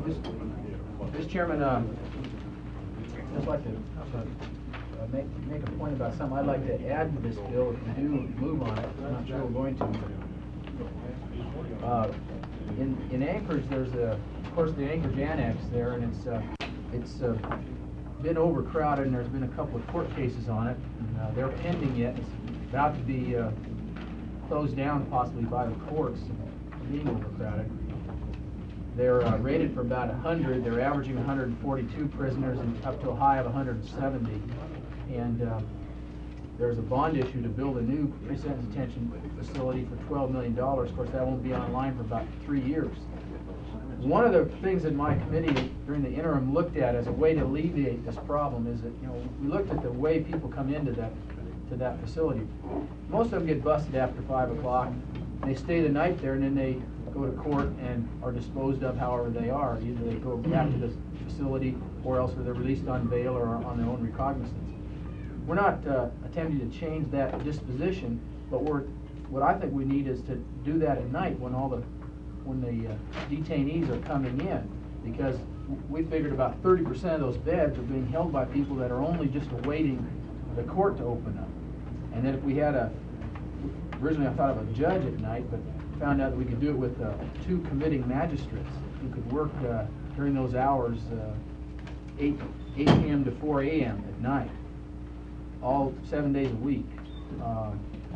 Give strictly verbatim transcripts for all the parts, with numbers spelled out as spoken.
Mister Chairman, um, I'd just like to uh, make, make a point about something I'd like to add to this bill if we do move on it. I'm not sure we're going to. Uh, in, in Anchorage, there's a, of course, the Anchorage Annex there, and it's uh, it's uh, been overcrowded, and there's been a couple of court cases on it. And, uh, they're pending yet. It's about to be uh, closed down possibly by the courts, being overcrowded. They're uh, rated for about one hundred. They're averaging one hundred forty-two prisoners and up to a high of one hundred seventy. And uh, there's a bond issue to build a new pre-sentence detention facility for twelve million dollars. Of course, that won't be online for about three years. One of the things that my committee during the interim looked at as a way to alleviate this problem is that, you know, we looked at the way people come into that to that facility. Most of them get busted after five o'clock. They stay the night there, and then they go to court and are disposed of however they are. Either they go back to the facility, or else they're released on bail or on their own recognizance. We're not uh, attempting to change that disposition, but we're, what I think we need is to do that at night when all the when the uh, detainees are coming in, because we figured about thirty percent of those beds are being held by people that are only just awaiting the court to open up. And then if we had a, originally I thought of a judge at night, but found out that we could do it with uh, two committing magistrates who could work uh, during those hours, uh, eight p m to four a m at night, all seven days a week. Uh,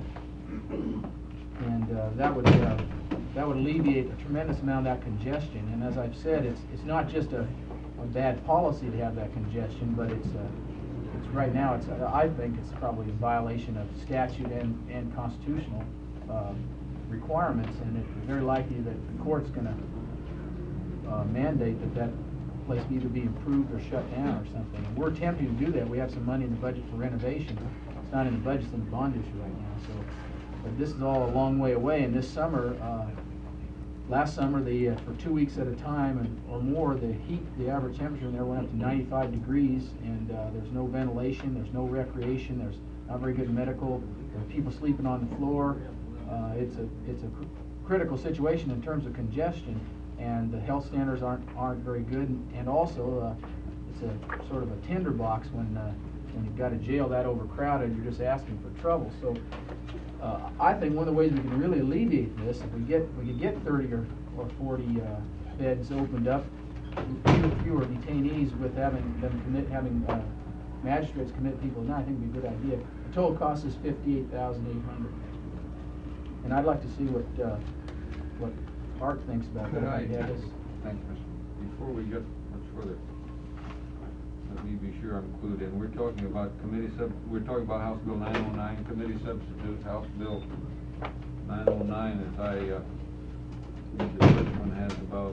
and uh, that would uh, that would alleviate a tremendous amount of that congestion. And as I've said, it's it's not just a, a bad policy to have that congestion, but it's uh, it's right now it's uh, I think it's probably a violation of statute and and constitutional uh, requirements, and it's very likely that the court's going to uh, mandate that that place either be improved or shut down or something. And we're attempting to do that. We have some money in the budget for renovation. It's not in the budget, it's in the bond issue right now. So, but this is all a long way away. And this summer, uh, last summer, the uh, for two weeks at a time and or more, the heat, the average temperature in there went up to ninety-five degrees, and uh, there's no ventilation, there's no recreation, there's not very good medical. There are people sleeping on the floor. Uh, it's a it's a cr critical situation in terms of congestion, and the health standards aren't aren't very good. And, and also, uh, it's a sort of a tinderbox when uh, when you've got a jail that overcrowded. You're just asking for trouble. So, uh, I think one of the ways we can really alleviate this, if we get we could get thirty or or forty uh, beds opened up, fewer, fewer detainees with having them commit having uh, magistrates commit people. Now I think would be a good idea. The total cost is fifty-eight thousand eight hundred. And I'd like to see what uh, what Art thinks about Could that. I, Yeah, thank you, Mister Before we get much further, let me be sure I'm clued in. We're talking about committee sub. We're talking about House Bill nine oh nine, committee substitute. House Bill nine oh nine, as I uh, think the first one has about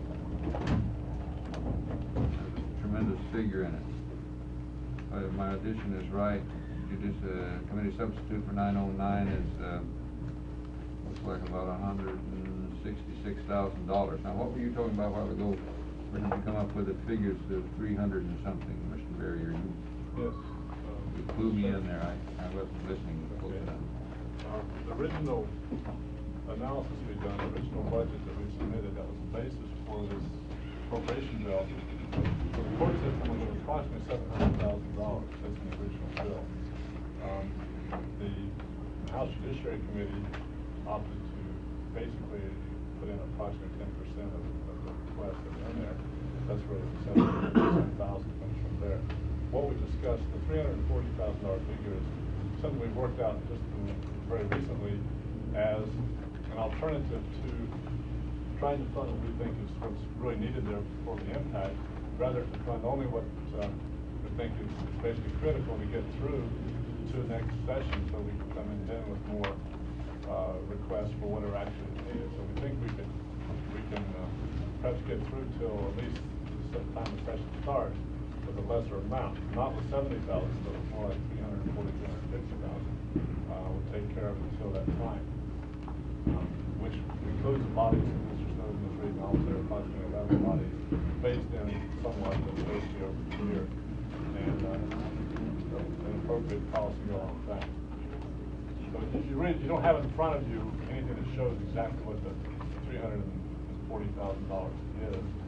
a tremendous figure in it. Uh, if my addition is right, judici uh, committee substitute for nine oh nine is. Uh, Looks like about one hundred sixty-six thousand dollars. Now, what were you talking about a while ago? When did you come up with the figures of three hundred and something, Mister Barrier? You, yes. you flew me in there. I, I wasn't listening close Okay. enough. Uh, the original analysis we done, the original budget that we submitted, that was the basis for this appropriation bill. For the court system was approximately seven hundred thousand dollars. That's in the original bill. Um, the House Judiciary Committee opted to basically put in approximately ten percent of, of the request that are in there. That's where the seven thousand comes from there. What we discussed, the three hundred forty thousand dollar figure is something we worked out just very recently as an alternative to trying to fund what we think is what's really needed there for the impact, rather to fund only what uh, we think is, is basically critical to get through to the next session, so we can come in then with more Uh, requests for what are actually needed. So we think we can we can uh, perhaps get through till at least the time the session starts with a lesser amount, not with seventy thousand, but more like three hundred forty, three hundred fifty thousand. Uh, we'll take care of it until that time, um, which includes the bodies that Mister Snowden is reading. Also, there are approximately eleven bodies phased in somewhat, but phased here over here, and uh, an appropriate policy along with that. So if you read, you don't have in front of you anything that shows exactly what the three hundred forty thousand dollars is.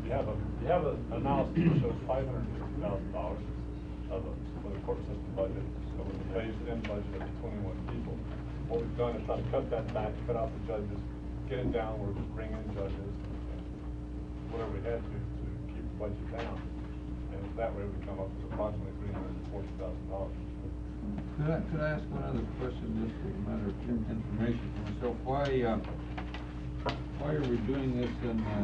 you have a, you have an analysis that shows five hundred fifty thousand dollars of a, for the court system budget, so with a phased-in budget of twenty-one people. What we've done is try to cut that back, cut out the judges, get it down where we bring in judges, and whatever we had to, to keep the budget down. And that way we come up with approximately three hundred forty thousand dollars. Could I, could I ask one other question, just as a matter of information for myself? Why, uh, why are we doing this in, uh,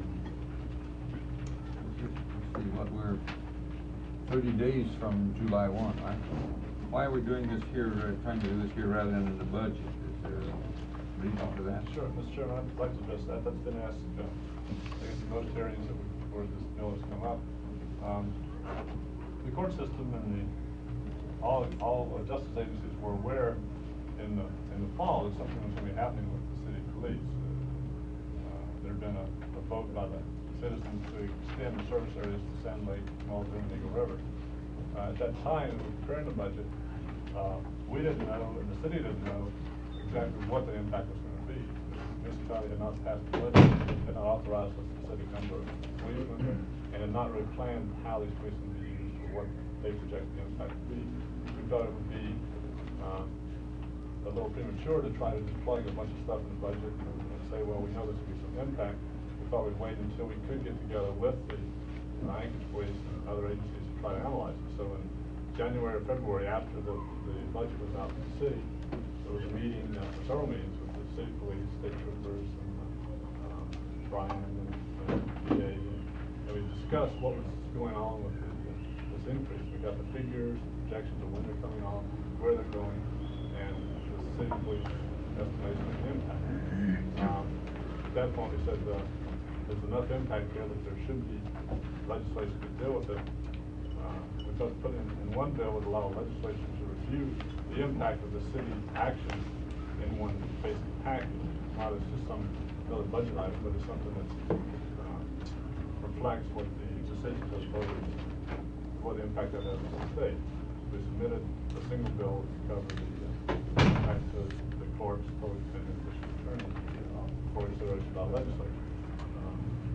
let's just- let's see, what, we're thirty days from July one, right? Why are we doing this here, uh, trying to do this here rather than in the budget? Is there a reason for that? Sure, Mister Chairman, I'd like to address that. That's been asked, uh, I guess, in most areas that we, where this bill has come up. Um, the court system and the, all, all uh, justice agencies were aware in the, in the fall that something was going to be happening with the city police. Uh, there had been a, a vote by the citizens to extend the service areas to Sand Lake, Malden, and Eagle River. Uh, at that time, preparing the budget, uh, we didn't know, and the city didn't know exactly what the impact was going to be. The municipality had not passed the budget, had not authorized a specific number of policemen, and had not really planned how these policemen would be used or what they projected the impact to be. We thought it would be uh, a little premature to try to just plug a bunch of stuff in the budget and, and say, well, we know there's going to be some impact. We thought we'd wait until we could get together with the uh, Anchorage Police and other agencies to try to analyze it. So in January or February, after the, the budget was out in the city, there was a meeting, uh, several meetings with the city police, state troopers, and uh, um, Brian and uh, P A, and we discussed what was going on with the, uh, this increase. We got the figures, the projections of when they're coming on, where they're going, and the city police estimation of the impact. Um, at that point, we said uh, there's enough impact here that there should be legislation to deal with it. Uh, we thought put in, in one bill would allow legislation to review the impact of the city action in one basic package, not as just some another budget item, but as something that uh, reflects what the decisions of voters, what the impact that has on the state. We submitted a single bill to cover the uh, impact to the courts, public defender, and district attorney uh, for consideration about legislation. Um,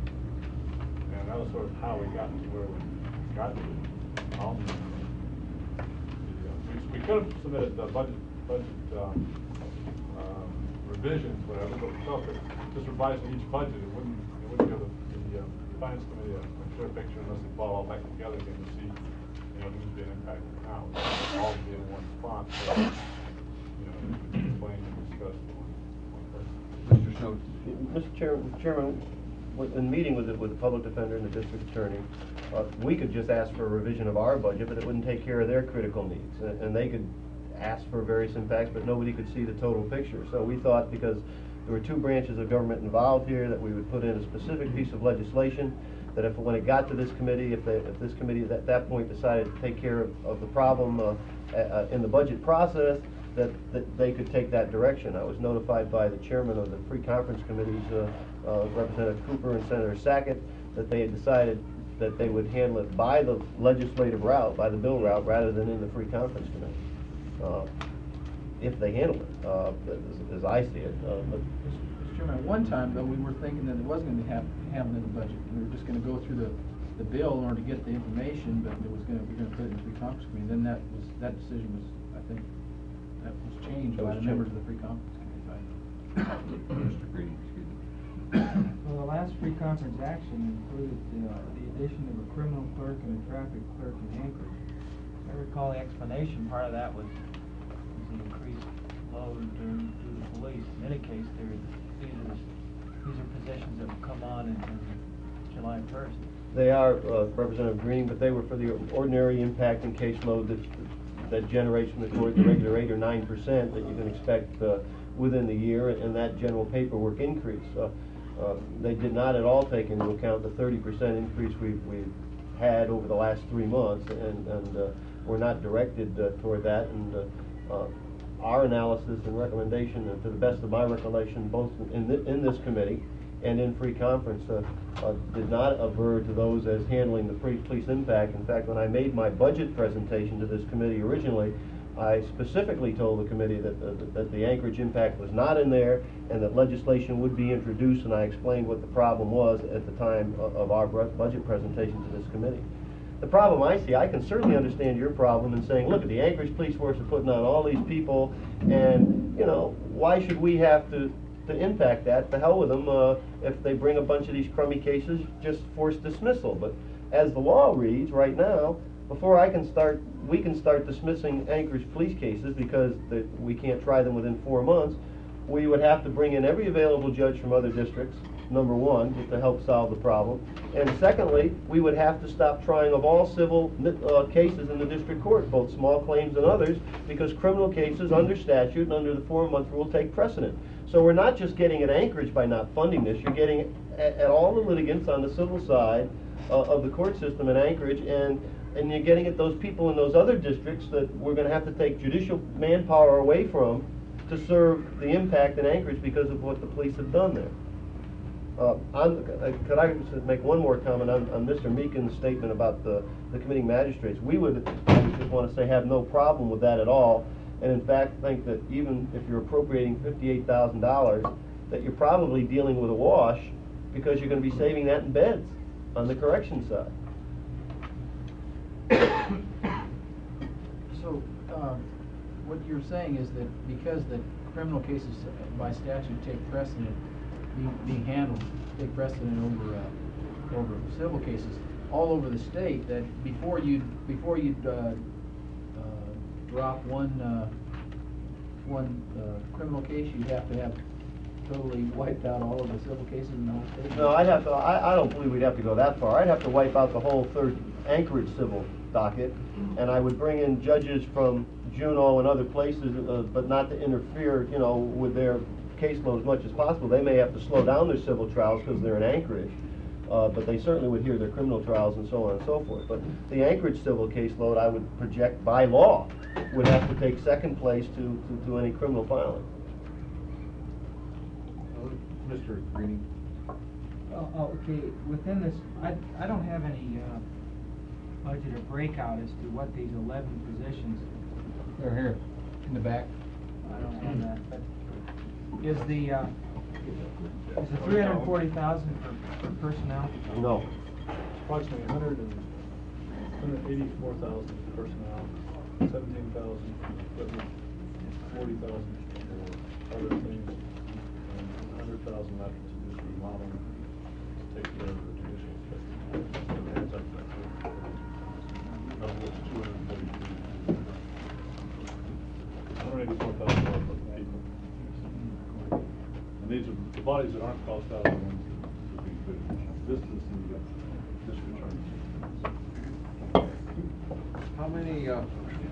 and that was sort of how we got to where we got to. Um, the, uh, we, we could have submitted the budget budget um, um, revisions, whatever, but we felt that just revising each budget, it wouldn't it wouldn't give the, the uh, finance committee a, a clear picture unless they brought all back together again to see, you know, there would be an impact on how it would all be in one spot. So, you know, we could explain and discuss one, one person. Mister Snowden. Mister Chairman, Chairman, in meeting with the, with the public defender and the district attorney, uh, we could just ask for a revision of our budget, but it wouldn't take care of their critical needs. And, and they could ask for various impacts, but nobody could see the total picture. So we thought, because there were two branches of government involved here, that we would put in a specific piece of legislation that if, when it got to this committee, if, they, if this committee at that point decided to take care of, of the problem uh, uh, in the budget process, that, that they could take that direction. I was notified by the chairman of the free conference committees, uh, uh, Representative Cooper and Senator Sackett, that they had decided that they would handle it by the legislative route, by the bill route, rather than in the free conference committee, uh, if they handle it, uh, as, as I see it. Uh, but Mister Chairman, at one time, though, we were thinking that it wasn't going to be hap handled in the budget. We were just going to go through the, the bill in order to get the information, but it was going to, we were going to put it in the free conference committee. Then that was, that decision was, I think, that was changed That by was the members changed. of the free conference committee. Mister Green, excuse me. Well, the last free conference action included uh, the addition of a criminal clerk and a traffic clerk in Anchorage. If I recall the explanation, part of that was, was the increased load during, through the police. In any case, there, these are, these are positions that will come on in, in July first. They are, uh, Representative Green, but they were for the ordinary impact and caseload that, that generates from the court, the regular eight or nine percent that you can expect uh, within the year, and that general paperwork increase. Uh, uh, they did not at all take into account the thirty percent increase we've, we've had over the last three months, and, and uh, we're not directed uh, toward that. And uh, uh, our analysis and recommendation, uh, to the best of my recollection, both in, th in this committee and in free conference, uh, uh, did not aver to those as handling the free police impact. In fact, when I made my budget presentation to this committee originally, I specifically told the committee that, that, that the Anchorage impact was not in there and that legislation would be introduced, and I explained what the problem was at the time of, of our bru- budget presentation to this committee. The problem I see, I can certainly understand your problem in saying, look, the Anchorage Police Force are putting on all these people, and, you know, why should we have to, to impact that? The hell with them, uh, if they bring a bunch of these crummy cases, just force dismissal. But as the law reads right now, before I can start, we can start dismissing Anchorage police cases because the, we can't try them within four months, we would have to bring in every available judge from other districts, number one, just to help solve the problem. And secondly, we would have to stop trying of all civil uh, cases in the district court, both small claims and others, because criminal cases under statute and under the four-month rule take precedent. So we're not just getting at Anchorage by not funding this, you're getting at, at all the litigants on the civil side uh, of the court system in Anchorage, and and you're getting at those people in those other districts that we're going to have to take judicial manpower away from to serve the impact in Anchorage because of what the police have done there. Uh, on, uh, could I make one more comment on, on Mister Meekin's statement about the, the committing magistrates? We would, I would just want to say, have no problem with that at all, and in fact think that even if you're appropriating fifty-eight thousand dollars, that you're probably dealing with a wash because you're going to be saving that in beds on the correction side. So, uh, what you're saying is that because the criminal cases by statute take precedent, being, being handled, take precedent over, uh, over civil cases all over the state, that before you, before you'd, uh, uh, drop one, uh, one, uh, criminal case, you'd have to have totally wiped out all of the civil cases in the whole state? No, I'd have to, I, I don't believe we'd have to go that far. I'd have to wipe out the whole third Anchorage civil docket, and I would bring in judges from Juneau and other places, uh, but not to interfere, you know, with their caseload as much as possible. They may have to slow down their civil trials because they're in Anchorage, uh, but they certainly would hear their criminal trials and so on and so forth. But the Anchorage civil caseload, I would project by law, would have to take second place to, to, to any criminal filing. Mister Greenie. Oh, oh, okay, within this, I, I don't have any, uh, budget or breakout as to what these eleven positions, They're here, in the back. I don't have that, but is the, uh, is the three hundred and forty thousand for, for personnel? No. Approximately a hundred and, hundred and eighty-four thousand personnel, seventeen thousand equipment, forty thousand for other things, and a hundred thousand left to do some remodeling, to take care of the judicial inspection. Of which two hundred and forty-two. one hundred eighty-four thousand dollars for the people. And these are, the bodies that aren't cost out are the ones that would be good. This is the, uh, district attorney. How many, uh,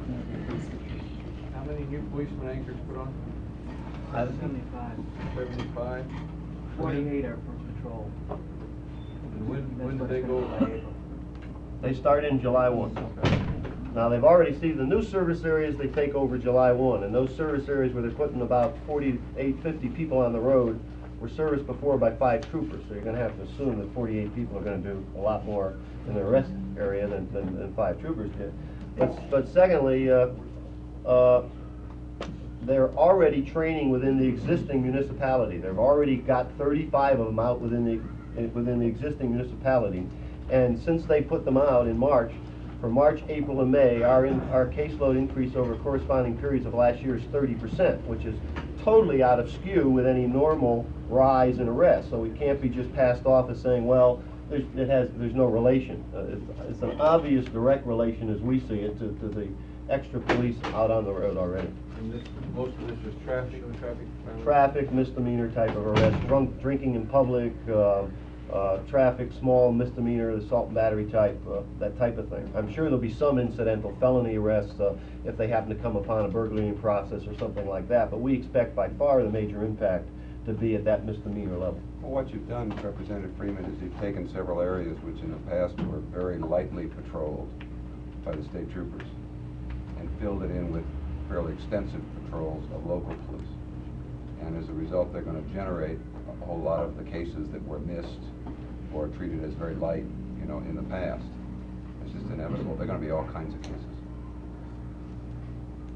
how many new policemen Anchorage put on? Seventy-five. Seventy-five? Forty-eight are for patrol. And when, when did they go? They start in July first. Now, they've already seen the new service areas they take over July first, and those service areas where they're putting about forty-eight, fifty people on the road were serviced before by five troopers, so you're going to have to assume that forty-eight people are going to do a lot more in the arrest area than, than, than five troopers did. But, but secondly, uh, uh, they're already training within the existing municipality. They've already got thirty-five of them out within the, within the existing municipality. And since they put them out in March, for March, April, and May, our, in, our caseload increase over corresponding periods of last year is thirty percent, which is totally out of skew with any normal rise in arrests. So we can't be just passed off as saying, well, there's, it has, there's no relation. Uh, it's, it's an obvious direct relation as we see it to, to the extra police out on the road already. And this, most of this is traffic, traffic? violence? Traffic, misdemeanor type of arrest, drunk, drinking in public, uh, uh, traffic, small misdemeanor, assault and battery type, uh, that type of thing. I'm sure there'll be some incidental felony arrests uh, if they happen to come upon a burglary process or something like that, but we expect by far the major impact to be at that misdemeanor level. Well, what you've done, Representative Freeman, is you've taken several areas which in the past were very lightly patrolled by the state troopers and filled it in with fairly extensive patrols of local police. And as a result, they're going to generate a whole lot of the cases that were missed or treated as very light, you know, in the past. It's just inevitable. They're going to be all kinds of cases.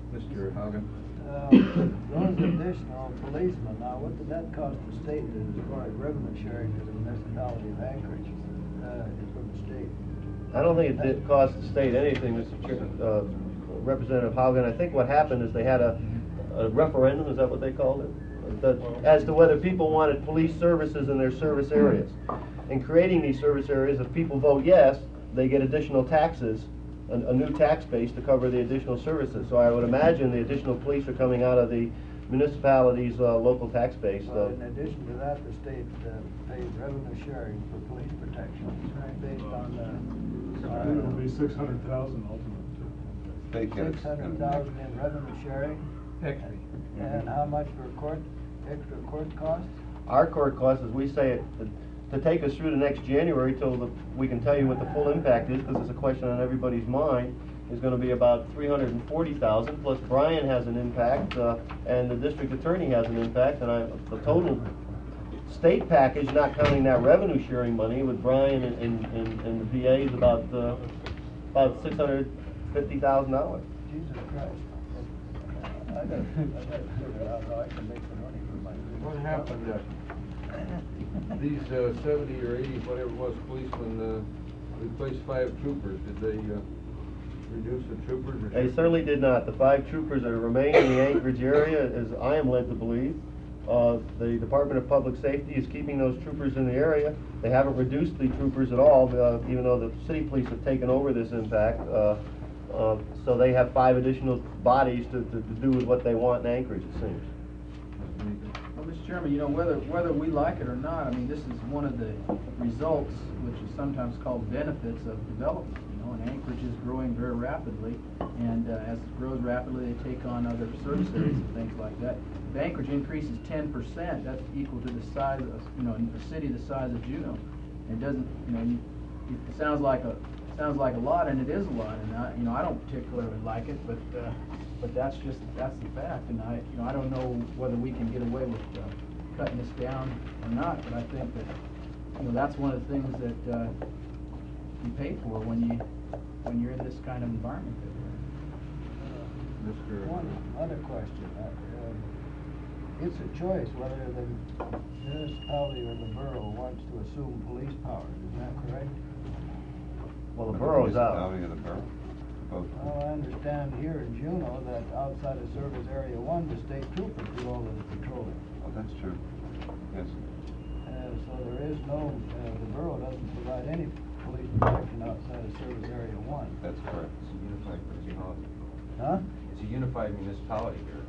Mister Hogan? Uh, Those additional policemen, now what did that cost the state as far as revenue sharing to the municipality of Anchorage, uh, from the state? I don't think it did cost the state anything, Mister Chair, uh, Representative Haugen. I think what happened is they had a, a referendum, is that what they called it? That, as to whether people wanted police services in their service areas. In creating these service areas, if people vote yes, they get additional taxes, a, a new tax base to cover the additional services. So I would imagine the additional police are coming out of the municipality's uh, local tax base. Well, uh, in addition to that, the state uh, pays revenue sharing for police protection, based on the. I think it'll be six hundred thousand ultimately. State gets- Six hundred thousand in revenue sharing, Extra. and how much for court, extra court costs? Our court costs, as we say it, to take us through the next January till the, we can tell you what the full impact is, because it's a question on everybody's mind, is gonna be about three hundred and forty thousand, plus Brian has an impact, uh, and the district attorney has an impact, and I, the total state package, not counting that revenue sharing money with Brian and, and, and and the V A is about, uh, about six hundred fifty thousand dollars. Jesus Christ. I gotta, I gotta figure out how I can make the money for my. What happened, uh, these uh, seventy or eighty, whatever it was, policemen, uh, replaced five troopers, did they, uh, reduce the troopers? or They should- certainly did not. The five troopers that remain in the Anchorage area, as I am led to believe, uh, the Department of Public Safety is keeping those troopers in the area. They haven't reduced the troopers at all, uh, even though the city police have taken over this impact. Uh, uh, so they have five additional bodies to, to, to do with what they want in Anchorage, it seems. Well, Mister Chairman, you know, whether, whether we like it or not, I mean, this is one of the results, which is sometimes called benefits of development, you know, and Anchorage is growing very rapidly, and uh, as it grows rapidly, they take on other service areas and things like that. If Anchorage increases ten percent, that's equal to the size of, you know, a city the size of Juneau. And it doesn't, you know, you, it sounds like a, sounds like a lot, and it is a lot, and I, you know, I don't particularly like it, but, uh, but that's just, that's the fact, and I, you know, I don't know whether we can get away with, uh, cutting this down or not, but I think that, you know, that's one of the things that, uh, you pay for when you, when you're in this kind of environment that we're in. Mister One other question, uh, um, it's a choice whether the municipality or the borough wants to assume police powers, is that correct? Well, the borough's out. Municipality of the borough. Both. Well, I understand here in Juneau that outside of Service Area One, the state troopers do all of the patrolling. Oh, that's true. Yes. Uh, so there is no, uh, the borough doesn't provide any police protection outside of Service Area One. That's correct. It's a unified municipality. Huh? It's a unified municipality here.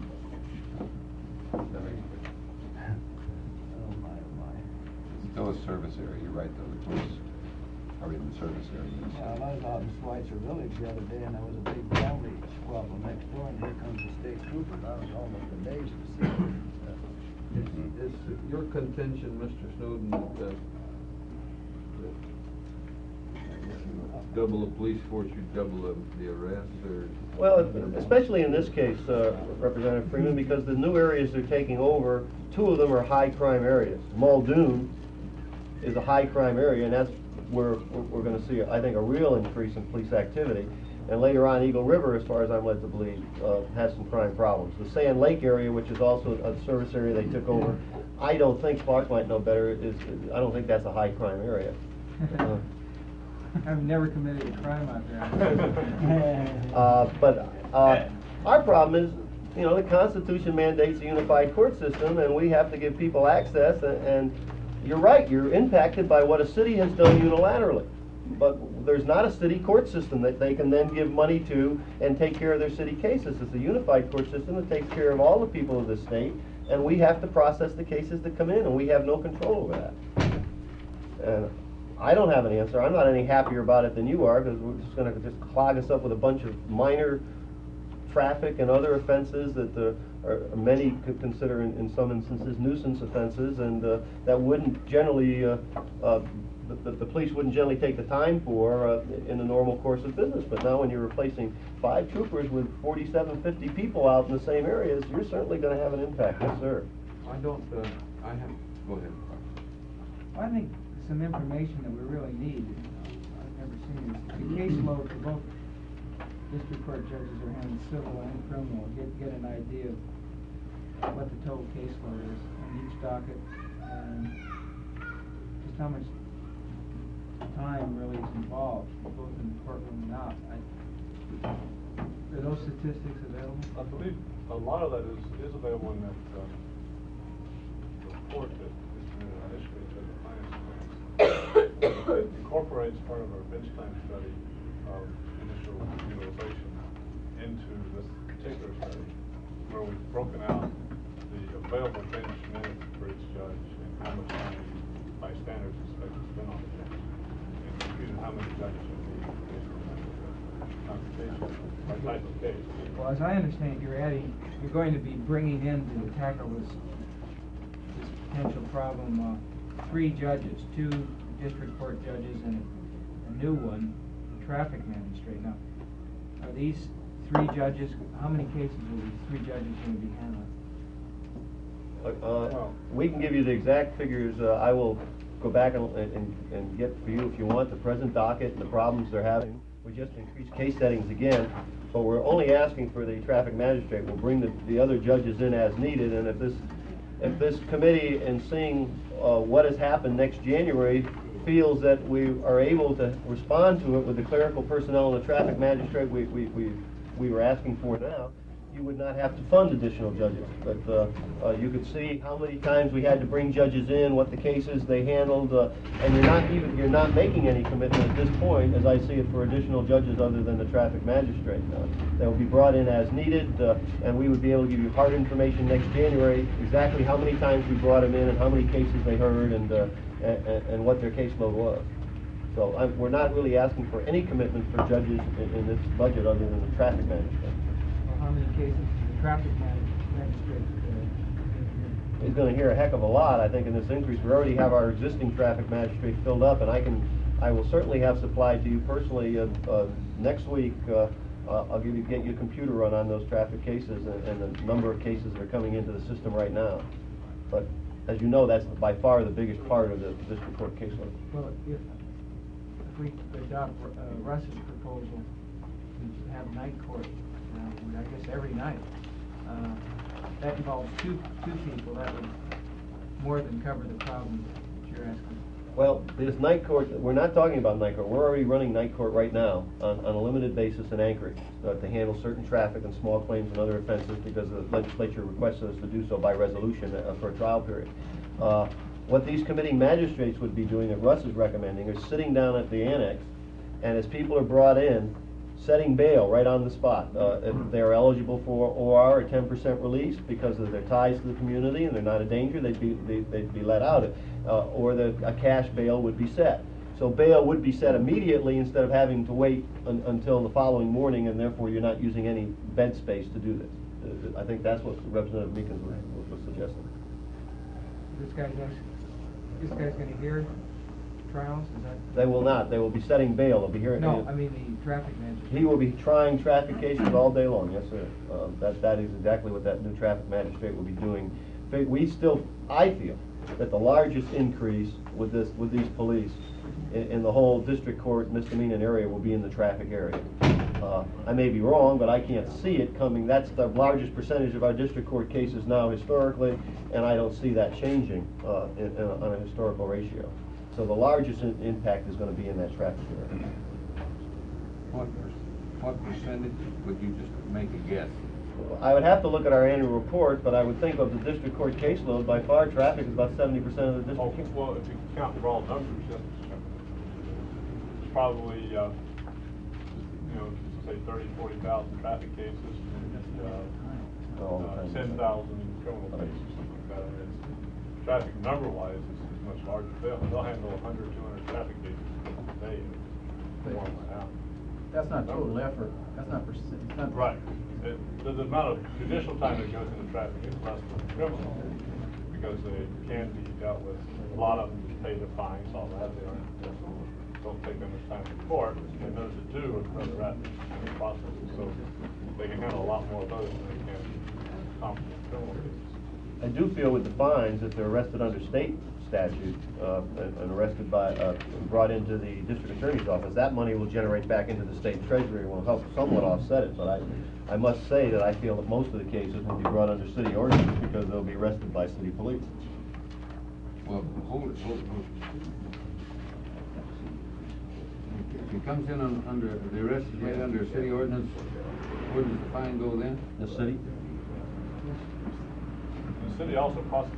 That makes it. Oh, my, oh, my. It's still a service area, you're right, though, the police are in the service area. Well, I was out in Schweitzer Village the other day, and there was a big family squabble next door, and here comes the state trooper, and I was almost amazed to see it. Is, is your contention, Mister Snowden, that, uh, that double the police force, you double the, the arrests, or? Well, especially in this case, uh, Representative Freeman, because the new areas they're taking over, two of them are high crime areas. Muldoon is a high crime area, and that's where we're, we're gonna see, I think, a real increase in police activity. And later on, Eagle River, as far as I'm led to believe, uh, has some crime problems. The Sand Lake area, which is also a service area they took over, I don't think, Clark might know better, is, I don't think that's a high crime area. Uh, I've never committed a crime out there. Uh, but, uh, our problem is, you know, the Constitution mandates a unified court system, and we have to give people access, and, and you're right, you're impacted by what a city has done unilaterally. But there's not a city court system that they can then give money to and take care of their city cases. It's a unified court system that takes care of all the people of the state, and we have to process the cases that come in, and we have no control over that. And I don't have an answer. I'm not any happier about it than you are, because we're just gonna just clog us up with a bunch of minor traffic and other offenses that uh, are, many could consider in, in some instances nuisance offenses, and uh, that wouldn't generally, uh, uh, the, the, the police wouldn't generally take the time for uh, in the normal course of business. But now when you're replacing five troopers with forty-seven, fifty people out in the same areas, you're certainly gonna have an impact, yes, sir. I don't, uh, I have, go ahead. I think some information that we really need, I've never seen, is the caseload for both district court judges are handling civil and criminal, get, get an idea of what the total caseload is on each docket, and just how much time really is involved, both in the courtroom and out. I, are those statistics available? I believe a lot of that is, is available in that, um, report that is initially to the finance committee. It incorporates part of our bench time study of initial utilization into this particular study, where we've broken out the available bench minutes for each judge and how much time by standards expected to spend on the bench, and computed how many judges would be based on that uh, computation by type of case. Well, as I understand it, you're adding, you're going to be bringing in to tackle this, this potential problem, uh, three judges, two district court judges and a, a new one, a traffic magistrate. Now, are these three judges, how many cases are these three judges going to be handling? Uh, we can give you the exact figures. Uh, I will go back and, and, and get for you, if you want, the present docket and the problems they're having. We just increased case settings again, but we're only asking for the traffic magistrate. We'll bring the, the other judges in as needed, and if this, if this committee, in seeing uh, what has happened next January, feels that we are able to respond to it with the clerical personnel and the traffic magistrate we, we, we, we were asking for now, you would not have to fund additional judges. But uh, uh, you could see how many times we had to bring judges in, what the cases they handled, uh, and you're not even you're not making any commitment at this point, as I see it, for additional judges other than the traffic magistrate. Uh, they will be brought in as needed, uh, and we would be able to give you hard information next January, exactly how many times we brought them in and how many cases they heard, and uh, and, and what their caseload was. So I'm, we're not really asking for any commitment for judges in, in this budget other than the traffic magistrate. How many cases does the traffic magistrate uh, is going to hear a heck of a lot, I think, in this increase. We already have our existing traffic magistrate filled up, and I can, I will certainly have supplied to you personally uh, uh, next week. Uh, uh, I'll give you get you a computer run on those traffic cases and, and the number of cases that are coming into the system right now. But as you know, that's by far the biggest part of the district court caseload. Well, if if we adopt uh, Russ's proposal to have night court, uh, I guess every night, uh, that involves two two people. That would more than cover the problem that you're asking. Well, this night court, we're not talking about night court. We're already running night court right now on, on a limited basis in Anchorage uh, to handle certain traffic and small claims and other offenses because the legislature requested us to do so by resolution uh, for a trial period. Uh, what these committing magistrates would be doing, that Russ is recommending, is sitting down at the annex, and as people are brought in, setting bail right on the spot. Uh, if they're eligible for O R or ten percent release because of their ties to the community and they're not a danger, they'd be, they, they'd be let out. Uh, or the, a cash bail would be set. So bail would be set immediately instead of having to wait un, until the following morning, and therefore you're not using any bed space to do this. Uh, I think that's what Representative Meekins was, was suggesting. This guy's this guy's going to hear trials? Is that? They will not. They will be setting bail. They'll be hearing. No, I mean the traffic magistrate. He will be trying traffic cases all day long. Yes, sir. Uh, that that is exactly what that new traffic magistrate will be doing. We still, I feel, that the largest increase with this with these police in, in the whole district court misdemeanor area will be in the traffic area. Uh, I may be wrong, but I can't see it coming. That's the largest percentage of our district court cases now historically, and I don't see that changing uh, in, in a, on a historical ratio. So the largest in, impact is going to be in that traffic area. What, what percentage, would you just make a guess? I would have to look at our annual report, but I would think of the district court caseload, by far traffic is about seventy percent of the Oh, district. well, if you count raw numbers, yes, it's probably, uh, you know, say thirty, forty thousand traffic cases, and, uh, All the uh, time. ten thousand criminal cases, something like that. I mean, it's, traffic number-wise is, is much larger. They'll, they'll handle a hundred, two hundred traffic cases a day, and more than that. That's not total effort, that's not percent, it's not. Right. It, the, the amount of judicial time that goes into traffic is less than criminal, because they can be dealt with. A lot of them pay the fines, all that. They don't, don't take that much time in court, and those that do are further at the process. So they can handle a lot more of those than they can comparable criminal cases. I do feel with the fines, if they're arrested under state statute, uh, and and arrested by, uh, brought into the district attorney's office, that money will generate back into the state treasury and will help somewhat offset it. But I, I must say that I feel that most of the cases will be brought under city ordinance because they'll be arrested by city police. Well, hold it, hold it, hold it. If it comes in on, under, the arrest is made under city ordinance, where does the fine go then? The city? The city also prosecutes.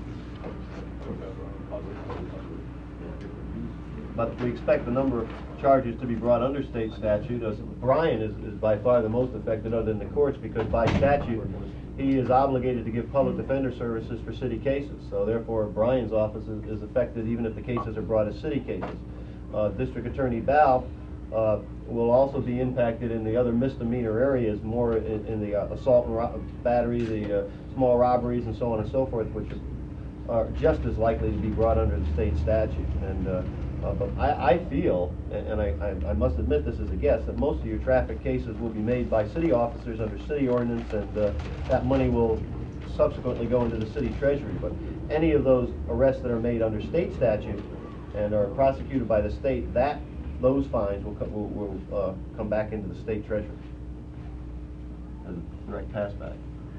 But we expect the number of charges to be brought under state statute. As Brian is, is by far the most affected other than the courts, because by statute, he is obligated to give public defender services for city cases. So therefore, Brian's office is, is affected even if the cases are brought as city cases. Uh, District Attorney Val uh, will also be impacted in the other misdemeanor areas, more in, in the uh, assault and ro battery, the uh, small robberies, and so on and so forth, which are, are just as likely to be brought under the state statute. And uh, uh, but I, I feel, and, and I, I, I must admit this as a guess, that most of your traffic cases will be made by city officers under city ordinance, and uh, that money will subsequently go into the city treasury. But any of those arrests that are made under state statute and are prosecuted by the state, that those fines will, co will, will uh, come back into the state treasury as a direct pass back.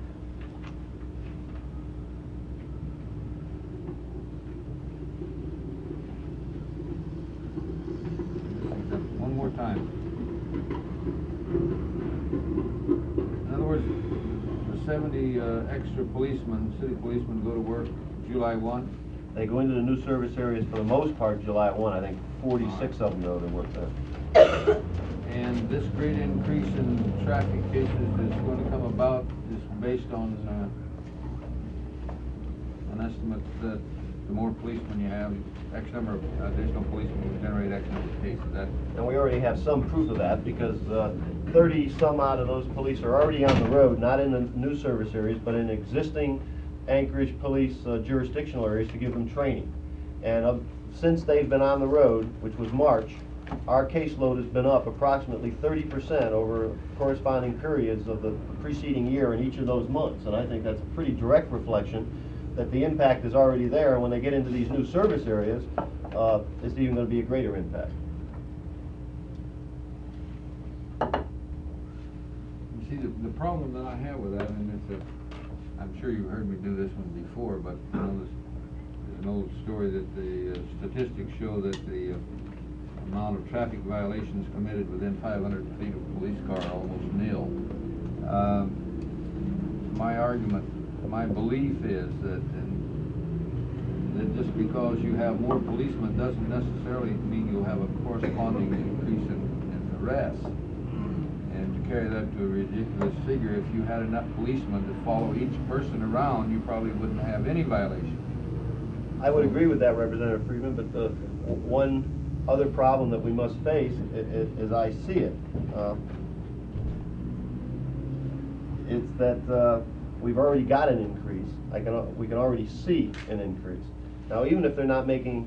One more time. In other words, the seventy uh, extra policemen, city policemen, go to work July first. They go into the new service areas for the most part July first. I think forty-six of them go to work there. And this great increase in traffic cases is going to come about is based on uh, an estimate that the more policemen you have, X number of additional policemen will generate X number of cases. That And we already have some proof of that, because uh, thirty some odd of those police are already on the road, not in the new service areas, but in existing Anchorage police uh, jurisdictional areas to give them training. And uh, since they've been on the road, which was March, our caseload has been up approximately thirty percent over corresponding periods of the preceding year in each of those months. And I think that's a pretty direct reflection that the impact is already there, and when they get into these new service areas, uh, it's even going to be a greater impact. You see, the, the problem that I have with that, and it's a, I'm sure you've heard me do this one before, but you know, there's, there's an old story that the uh, statistics show that the uh, amount of traffic violations committed within five hundred feet of a police car are almost nil. Um, my argument, my belief is that, and, that just because you have more policemen doesn't necessarily mean you'll have a corresponding increase in, in arrests. And to carry that to a ridiculous figure, if you had enough policemen to follow each person around, you probably wouldn't have any violation. I would agree with that, Representative Friedman, but the one other problem that we must face, as I see it, uh, is that uh, we've already got an increase. I can, we can already see an increase. Now, even if they're not making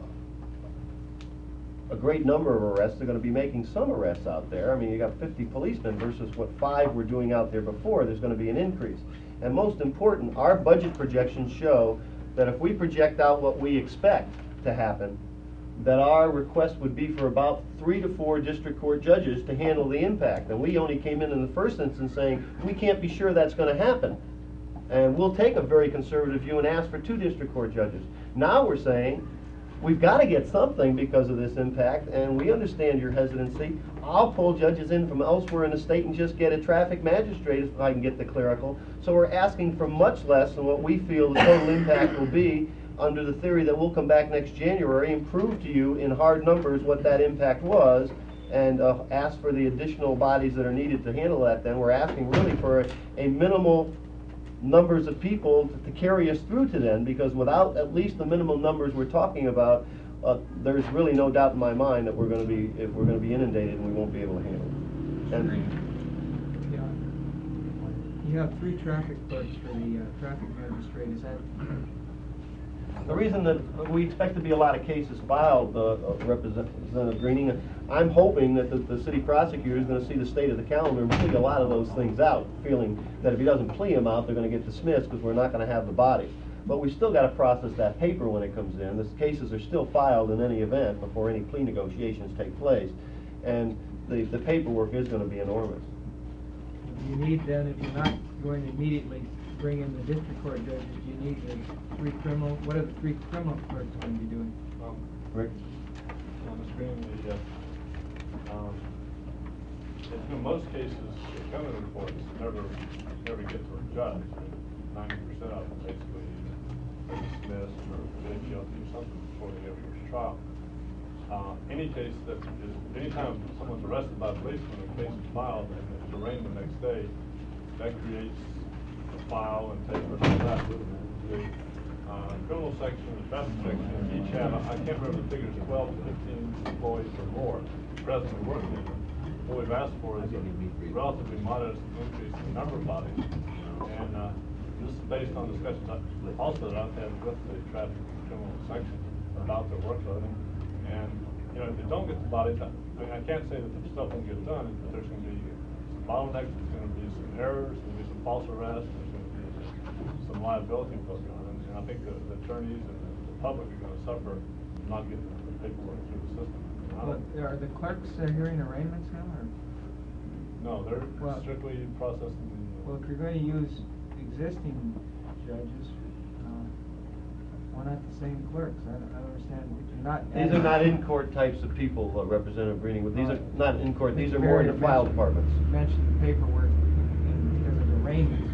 a great number of arrests, they're going to be making some arrests out there. I mean, you got fifty policemen versus what five were doing out there before. There's going to be an increase. And most important, our budget projections show that if we project out what we expect to happen, that our request would be for about three to four district court judges to handle the impact. And we only came in in the first instance saying, we can't be sure that's going to happen. And we'll take a very conservative view and ask for two district court judges. Now we're saying, we've got to get something because of this impact, and we understand your hesitancy. I'll pull judges in from elsewhere in the state and just get a traffic magistrate if I can get the clerical. So we're asking for much less than what we feel the total impact will be, under the theory that we'll come back next January and prove to you in hard numbers what that impact was, and uh, ask for the additional bodies that are needed to handle that. Then we're asking really for a, a minimal numbers of people to, to carry us through to then, because without at least the minimum numbers we're talking about, uh, there's really no doubt in my mind that we're going to be if we're going to be inundated and we won't be able to handle it. And Yeah. You have three traffic clerks for the uh, traffic magistrate. Is that? the reason that we expect to be a lot of cases filed, uh, uh, Representative Greening, I'm hoping that the, the city prosecutor is going to see the state of the calendar and plea a lot of those things out, feeling that if he doesn't plea them out, they're going to get dismissed because we're not going to have the bodies. but we still gotta process that paper when it comes in. The cases are still filed in any event before any plea negotiations take place, and the, the paperwork is gonna be enormous. Do you need then, if you're not going to immediately bring in the district court judges, do you need the three criminal, what are the three criminal clerks going to be doing? Um, Rick? On the screen, the, uh, um, in most cases, the criminal reports never, never get to a judge. Ninety percent of them basically are dismissed or plead guilty or something before they ever get to trial. Uh, any case that is, anytime someone's arrested by police when a case is filed and it's arraigned the next day, that creates a file and paper and all that. The uh, criminal section, the traffic section, each have, I can't remember the figures, twelve to fifteen employees or more presently working in them. What we've asked for is a relatively modest increase in the number of bodies. And uh, this is based on discussions I- also that I've had with the traffic and criminal section about their workload. And, you know, if they don't get the bodies, I I mean, I can't say that the stuff won't get done, but there's going to be some bottlenecks, there's going to be some errors, there's going to be some false arrests, there's going to be some liability put on it. And I think the the attorneys and the the public are going to suffer from not getting the paperwork through the system. And I Well, don't- are the clerks uh, hearing arraignments now, or? No, they're Well- strictly processing. Well, if you're going to use existing judges, uh, why not the same clerks? I don't, I don't understand, if you're not. These are not in-court types of people, uh, Representative Greening, these are not in-court, these are more in the Mister file Barry departments. Mentioned the paperwork in- because of arraignments.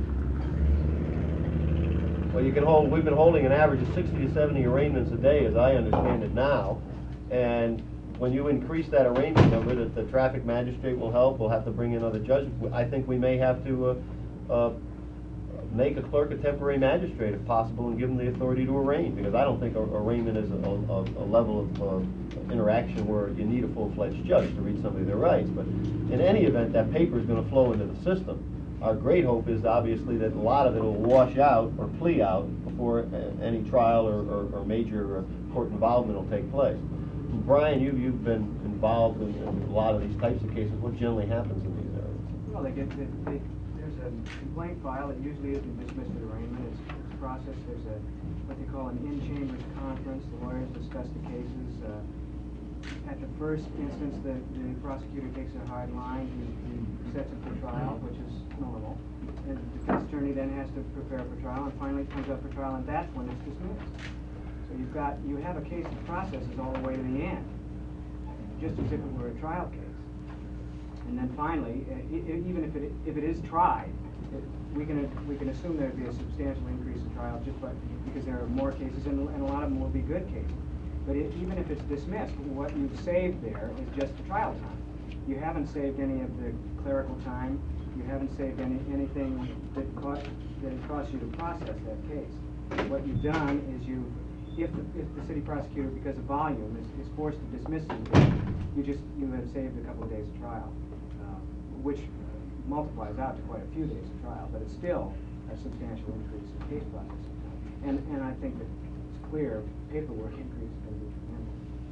Well, you can hold, we've been holding an average of sixty to seventy arraignments a day, as I understand it now. And when you increase that arraignment number, that the traffic magistrate will help, we'll have to bring in other judges. I think we may have to, uh, uh, make a clerk a temporary magistrate if possible and give them the authority to arraign, because I don't think a- arraignment is a, a, a level of, uh, interaction where you need a full-fledged judge to read somebody their rights. But in any event, that paper is gonna flow into the system. Our great hope is obviously that a lot of it will wash out or plea out before uh, any trial or, or, or major uh, court involvement will take place. Brian, you, you've been involved in, in a lot of these types of cases. What generally happens in these areas? Well, they get, they, they, there's a complaint file that usually isn't dismissed at arraignment. It's, it's processed. There's a, what they call an in-chambers conference. The lawyers discuss the cases. Uh, at the first instance, the, the prosecutor takes a hard line. He, he sets it for trial, which is normal. And the defense attorney then has to prepare for trial, and finally it comes up for trial, and that's when it's dismissed. So you've got, you have a case that processes all the way to the end, just as if it were a trial case. And then finally, uh, e- e- even if it, if it is tried, it, we can, we can assume there'd be a substantial increase in trial just by, because there are more cases, and, and a lot of them will be good cases. But it, even if it's dismissed, what you've saved there is just the trial time. You haven't saved any of the clerical time. You haven't saved any, anything that cost, that it costs you to process that case. What you've done is you, if the, if the city prosecutor, because of volume, is, is forced to dismiss it, you just, you have saved a couple of days of trial, uh, which multiplies out to quite a few days of trial, but it's still a substantial increase in case processing time. And, and I think that it's clear paperwork increase is going to be tremendous.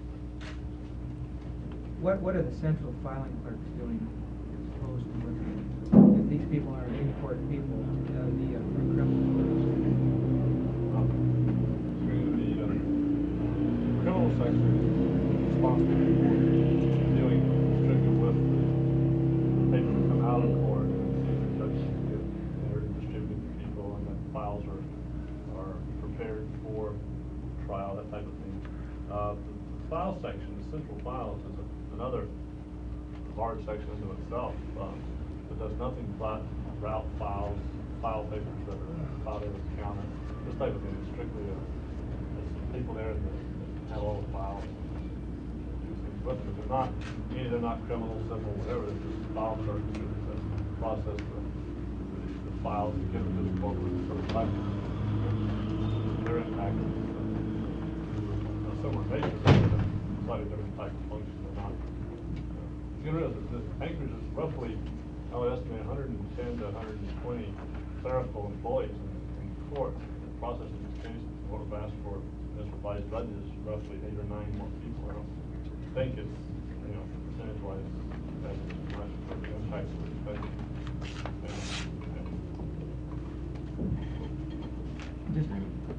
What, what are the central filing clerks doing as opposed to what, if these people are in-court people, uh, the, uh, criminal clerks? Um, The uh, criminal section is responsible for dealing strictly with the papers that come out of court and seeing the judges get, they're distributed to people and the files are, are prepared for trial, that type of thing. Uh, the file section, the central files, is a, another large section unto itself, um, that does nothing but route files, file papers that are filed over the counter, this type of thing. Is strictly a, there's some people there that have all the files, do things with them. They're not, either they're not criminal, civil, whatever, they're just file clerks that process the, the, the files and give them to the corporate for the type. They're impacted. Uh, similar nature, but they're a slightly different type of function. They're not. You know, the, the Anchorage is roughly, I would estimate one hundred ten to one hundred twenty clerical employees in, in court processing these cases. What we've asked for, this revised budget is roughly eight or nine more people. I don't think it's, you know, percentage-wise, that's much of the impact we're expecting. Just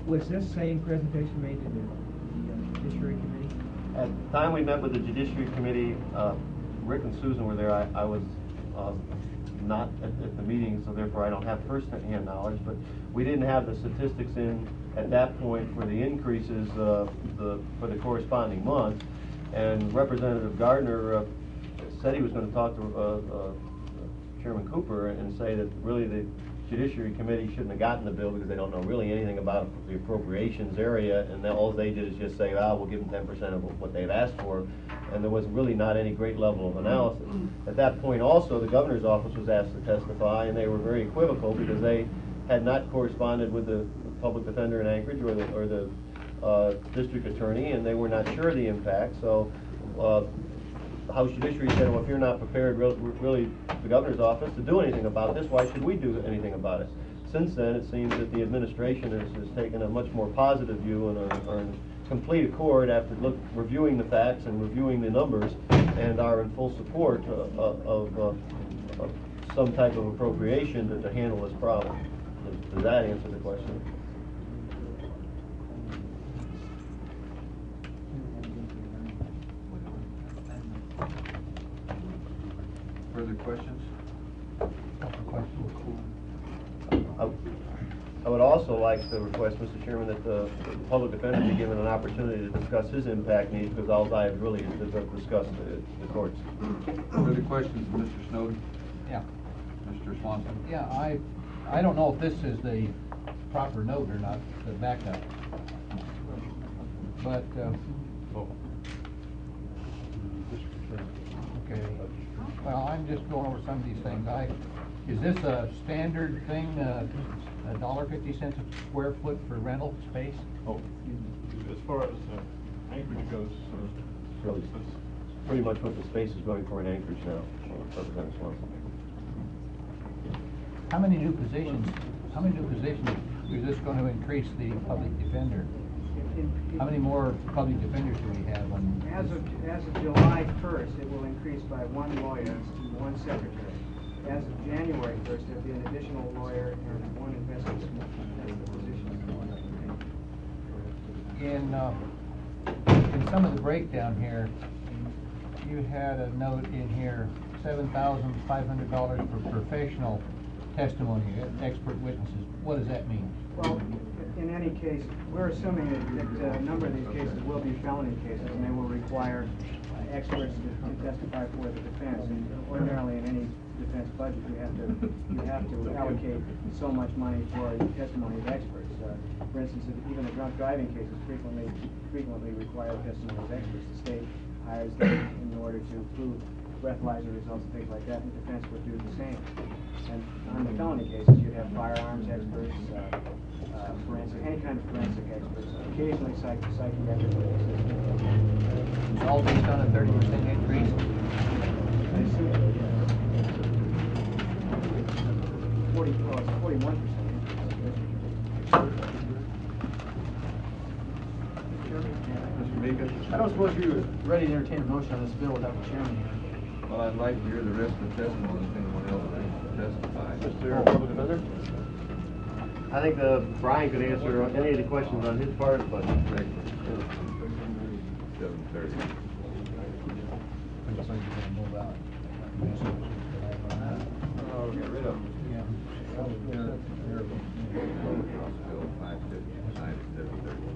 Was this same presentation made to the the, uh, Judiciary Committee? At the time we met with the Judiciary Committee, uh, Rick and Susan were there. I, I was um, not at, at the meeting, so therefore I don't have first-hand knowledge, but we didn't have the statistics in at that point for the increases uh, the, for the corresponding months. And Representative Gardner uh, said he was going to talk to uh, uh, Chairman Cooper and say that really the Judiciary Committee shouldn't have gotten the bill because they don't know really anything about the appropriations area, and then all they did is just say, ah, we'll give them ten percent of what they've asked for, and there was really not any great level of analysis. At that point also, the governor's office was asked to testify, and they were very equivocal because they had not corresponded with the public defender in Anchorage or the, or the uh, district attorney, and they were not sure of the impact. So uh, House Judiciary said, well, if you're not prepared, re really, the governor's office, to do anything about this, why should we do anything about it? Since then, it seems that the administration has, has taken a much more positive view and are, are in complete accord after look, reviewing the facts and reviewing the numbers, and are in full support uh, of, of, uh, of some type of appropriation to, to handle this problem. Does, does that answer the question? Further questions? I, I would also like to request, Mister Chairman, that the, the public defender be given an opportunity to discuss his impact needs, because all I have really is to discuss the, the courts. Further questions, Mister Snowden? Yeah. Mister Swanson? Yeah, I, I don't know if this is the proper note or not, the backup. But, uh, okay, well, I'm just going over some of these things. I, is this a standard thing, uh, a dollar fifty cents a square foot for rental space? Oh, as far as uh, Anchorage goes, uh, Really, it's- pretty much what the space is going for in Anchorage now, Representative Swanson. How many new positions, how many new positions is this going to increase the public defender? How many more public defenders do we have on? As of, as of July first, it will increase by one lawyer to one secretary. As of January first, there'll be an additional lawyer and one investigator position. In, uh, in some of the breakdown here, you had a note in here, seven thousand five hundred dollars for professional testimony, expert witnesses. What does that mean? Well, in any case, we're assuming that, that a number of these cases will be felony cases, and they will require uh, experts to, to testify for the defense. And ordinarily, in any defense budget, you have to you have to allocate so much money for testimony of experts. Uh, for instance, if even the drunk driving cases frequently frequently require testimony of experts. The state hires them in order to prove breathalyzer results and things like that, and the defense would do the same. And on the felony cases, you'd have firearms experts, uh, uh, forensic, any kind of forensic experts, occasionally psych psychiatric witnesses. It's all based on a thirty percent increase? I assume, forty, well, it's forty-one percent. Mister Meekus? I don't suppose you're ready to entertain a motion on this bill without the chairman here. Well, I'd like to hear the rest of the testimony if anyone else wants to testify. Mister Public Defender? I think uh, Brian could answer any of the questions on his part of the budget. Seven thirty. Oh, get rid of them. Bill five fifty-nine, seven thirty.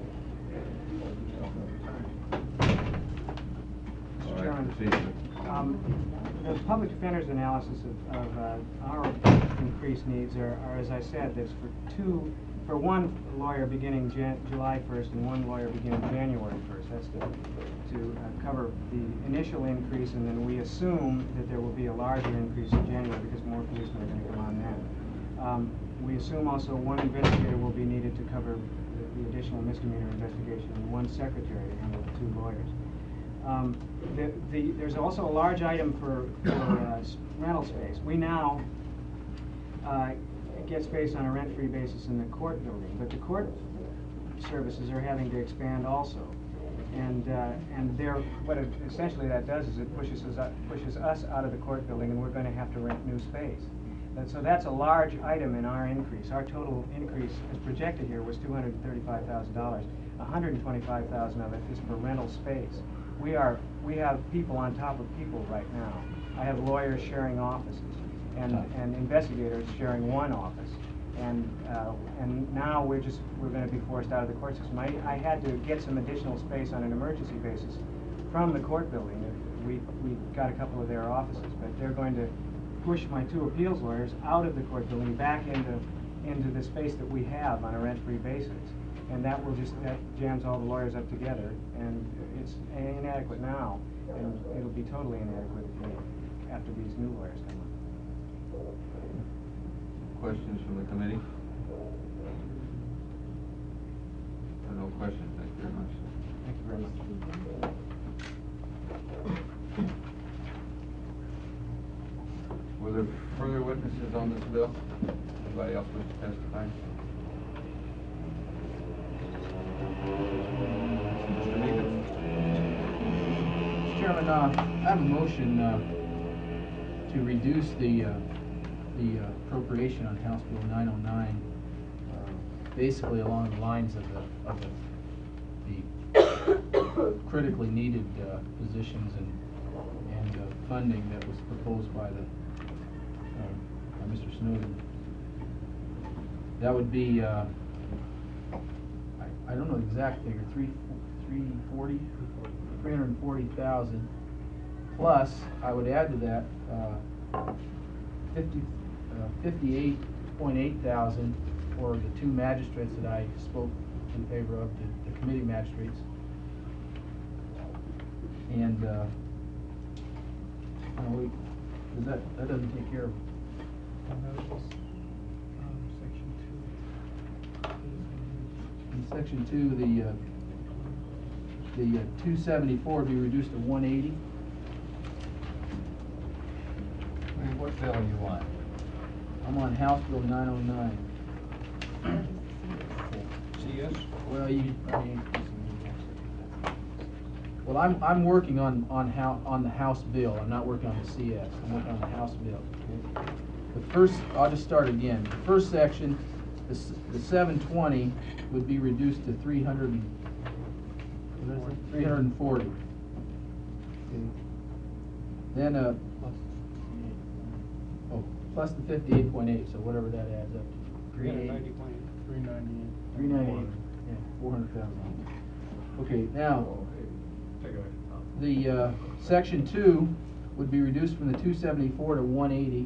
All right, Chairman, proceed. Um, the public defender's analysis of, of uh, our increased needs are, are, as I said, that's for two, for one lawyer beginning Jan July first and one lawyer beginning January first. That's to, to uh, cover the initial increase, and then we assume that there will be a larger increase in January because more policemen are going to come on then. Um, we assume also one investigator will be needed to cover the, the additional misdemeanor investigation, and one secretary to handle the two lawyers. Um, the, the, there's also a large item for, for uh, rental space. We now uh, get space on a rent-free basis in the court building, but the court services are having to expand also. And uh, and there, what it, essentially that does is it pushes us, pushes us out of the court building, and we're going to have to rent new space. And so that's a large item in our increase. Our total increase as projected here was two hundred thirty-five thousand dollars. one hundred twenty-five thousand dollars of it is for rental space. We are, we have people on top of people right now. I have lawyers sharing offices and, and investigators sharing one office. And, uh, and now we're just, we're gonna be forced out of the court system. I, I had to get some additional space on an emergency basis from the court building. We, we got a couple of their offices, but they're going to push my two appeals lawyers out of the court building back into, into the space that we have on a rent-free basis. And that will just, that jams all the lawyers up together, and it's inadequate now, and it'll be totally inadequate if we, after these new lawyers come on. Questions from the committee? Uh, No questions, thank you very much. Thank you very much. Were there further witnesses on this bill? Anybody else wish to testify? Mister Meekins? Mister Chairman, uh, I have a motion, uh, to reduce the, uh, the uh, appropriation on House Bill nine oh nine, uh, basically along the lines of the, of the, the critically needed, uh, positions and, and, uh, funding that was proposed by the, uh, by Mister Snowden. That would be, uh, I, I don't know the exact figure, three, three forty, three hundred and forty thousand. Plus, I would add to that, uh, fifty, uh, fifty-eight point eight thousand for the two magistrates that I spoke in favor of, the, the committee magistrates. And, uh, no, we, does that, that doesn't take care of. In section two, the, uh, the uh, two seventy-four be reduced to one eighty. What bill do you want? I'm on House Bill nine oh nine. C S? Well, you, I mean, well, I'm, I'm working on, on how, on the House bill. I'm not working on the C S. I'm working on the House bill. The first, I'll just start again. The first section, the, s- the seven twenty would be reduced to three hundred and, three hundred and forty. Then, uh, oh, plus the fifty-eight point eight, so whatever that adds up to. Three ninety, three ninety-eight. Three ninety-eight, yeah, four hundred thousand. Okay, now, Take it. the, uh, section two would be reduced from the two seventy-four to one eighty.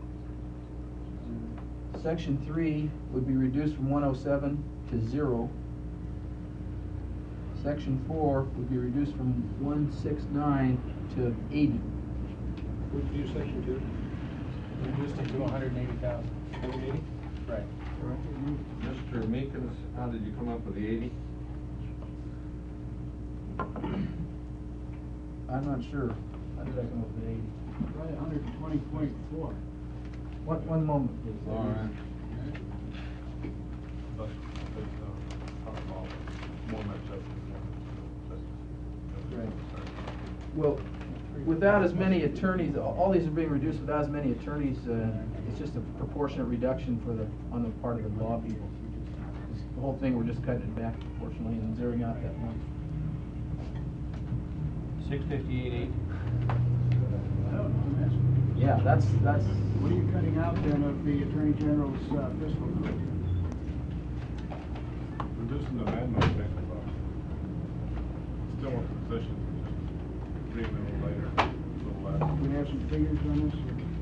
Section three would be reduced from one oh seven to zero. Section four would be reduced from one sixty-nine to eighty. Would you do section two? Reduced it to one hundred and eighty thousand. One eighty? Right. Mister Meekins, how did you come up with the eighty? I'm not sure. How did I come up with eighty? Right, one hundred and twenty point four. One, one moment, please. All right. That's, that's, uh, talking about more match up. Right. Well, without as many attorneys, all all these are being reduced without as many attorneys, uh, it's just a proportionate reduction for the, on the part of the law people. It's The whole thing, we're just cutting it back proportionally and zeroing out that much. Six fifty-eight eight. Yeah, that's, that's, What are you cutting out then of the Attorney General's uh, fiscal group? Reducing the admin expense, uh, still want the positions, just reading them a little later, a little less. Do we have some figures on this?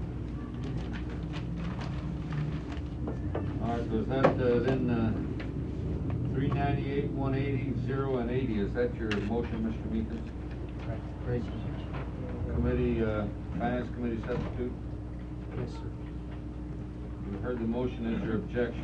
All right, so is that, uh, then, uh, three ninety-eight, one eighty, zero, and eighty, is that your motion, Mister Meekins? right, great. Committee, uh, Finance Committee substitute? Yes, sir. You heard the motion, is your objection?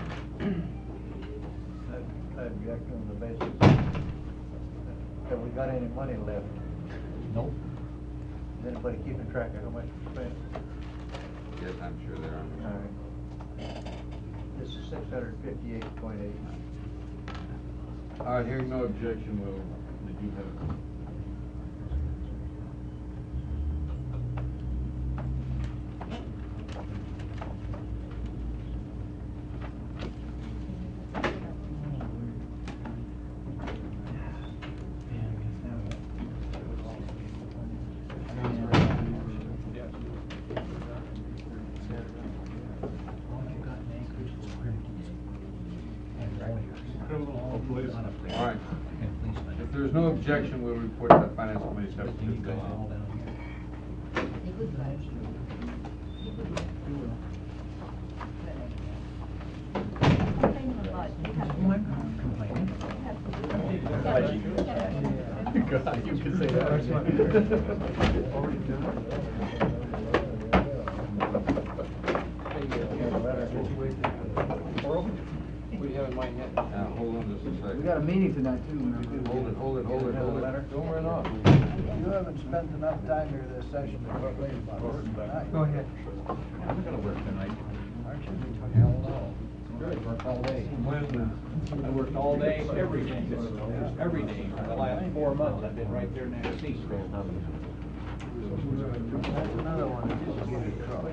I object on the basis. Have we got any money left? Nope. Is anybody keeping track of how much we spent? Yes, I'm sure there are. All right. This is six hundred fifty-eight point eight. All right, hearing no objection, we'll, did you have? no objection, we'll report to the finance committee substitute. God, you can say that. What do you have in mind yet? Now, hold on just a second. We got a meeting tonight too. Hold it, hold it, hold it, hold it. Don't run off. You haven't spent enough time here this session to complain about work tonight. Go ahead. I'm gonna work tonight. Aren't you? Hell no. Good, work all day. I worked all day, every day, every day, for the last four months, I've been right there next seat. That's another one that just give you trouble.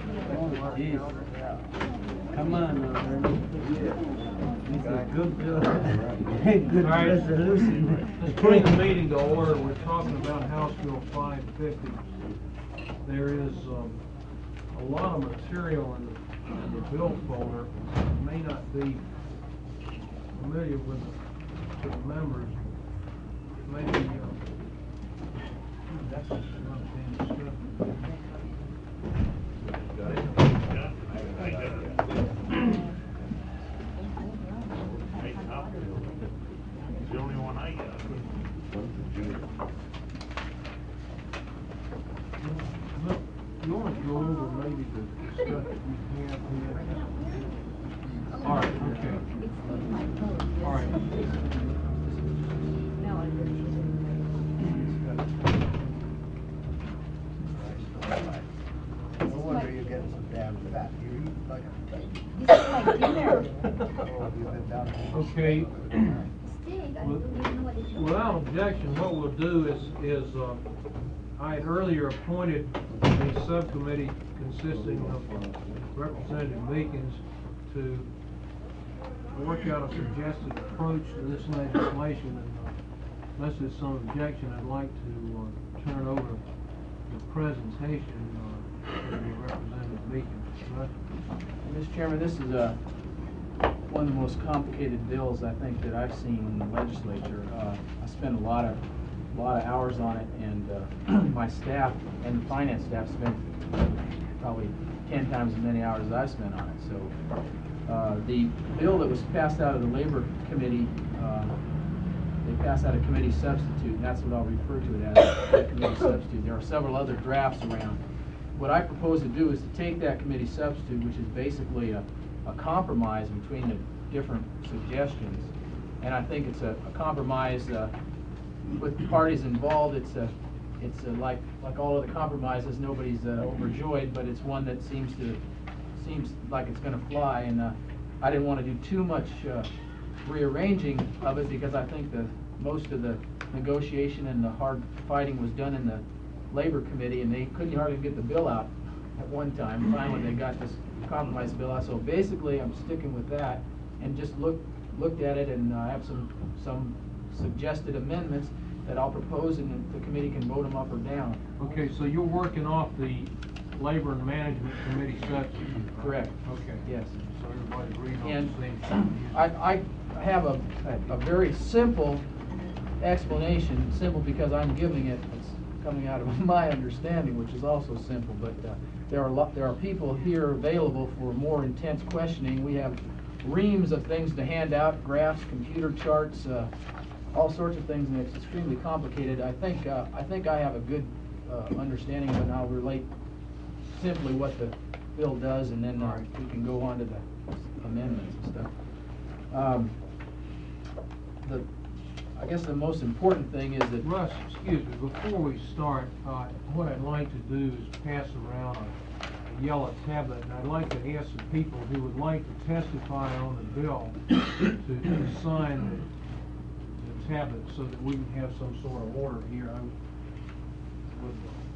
Come on, now, Ernie. It's a good bill. Good All right. resolution. Let's bring the meeting to order. We're talking about House Bill five fifty. There is, um, a lot of material in the, in the bill folder. You may not be familiar with the, the members. Maybe, uh, that's not being discussed. The only one I got. Look, you want to go over maybe the stuff that we have here? All right, okay. All right. No wonder you're getting so damn fat. You're eating like a pig. This is my dinner. Oh, you've been down there. Okay. Steak, I don't even know what it's called. Without objection, what we'll do is, is, uh, I had earlier appointed a subcommittee consisting of uh, Representative Meekins to work out a suggested approach to this legislation, and uh, unless there's some objection, I'd like to, uh, turn over the presentation, uh, to Representative Meekins. Right? Mister Chairman, this is uh, one of the most complicated bills, I think, that I've seen in the legislature. Uh, I spent a lot of, lot of hours on it, and uh, my staff and the finance staff spent probably ten times as many hours as I spent on it. So uh, the bill that was passed out of the Labor Committee, uh, they passed out a committee substitute, and that's what I'll refer to it as, a committee substitute. There are several other drafts around. What I propose to do is to take that committee substitute, which is basically a, a compromise between the different suggestions, and I think it's a, a compromise uh, with the parties involved. It's a, it's a, like like all of the compromises, nobody's uh, overjoyed, but it's one that seems to seems like it's going to fly. And uh, I didn't want to do too much uh, rearranging of it, because I think the most of the negotiation and the hard fighting was done in the Labor Committee, and they couldn't hardly get the bill out at one time. Finally, they got this compromise bill out. So basically, I'm sticking with that, and just look looked at it, and I uh, have some some suggested amendments that I'll propose, and the committee can vote them up or down. Okay, so you're working off the Labor and Management Committee substitute? Correct. Okay. Yes. So everybody agrees on And the same thing? I, I have a, a very simple explanation, simple because I'm giving it, it's coming out of my understanding, which is also simple, but uh, there are a lot, there are people here available for more intense questioning. We have reams of things to hand out, graphs, computer charts, uh, all sorts of things, and it's extremely complicated. I think, uh, I think I have a good uh, understanding of it, and I'll relate simply what the bill does, and then uh, we can go on to the amendments and stuff. Um, the, I guess the most important thing is that... Russ, excuse me, before we start, uh, what I'd like to do is pass around a, a yellow tablet, and I'd like to ask the people who would like to testify on the bill to, to sign the, the tablet so that we can have some sort of order here. I would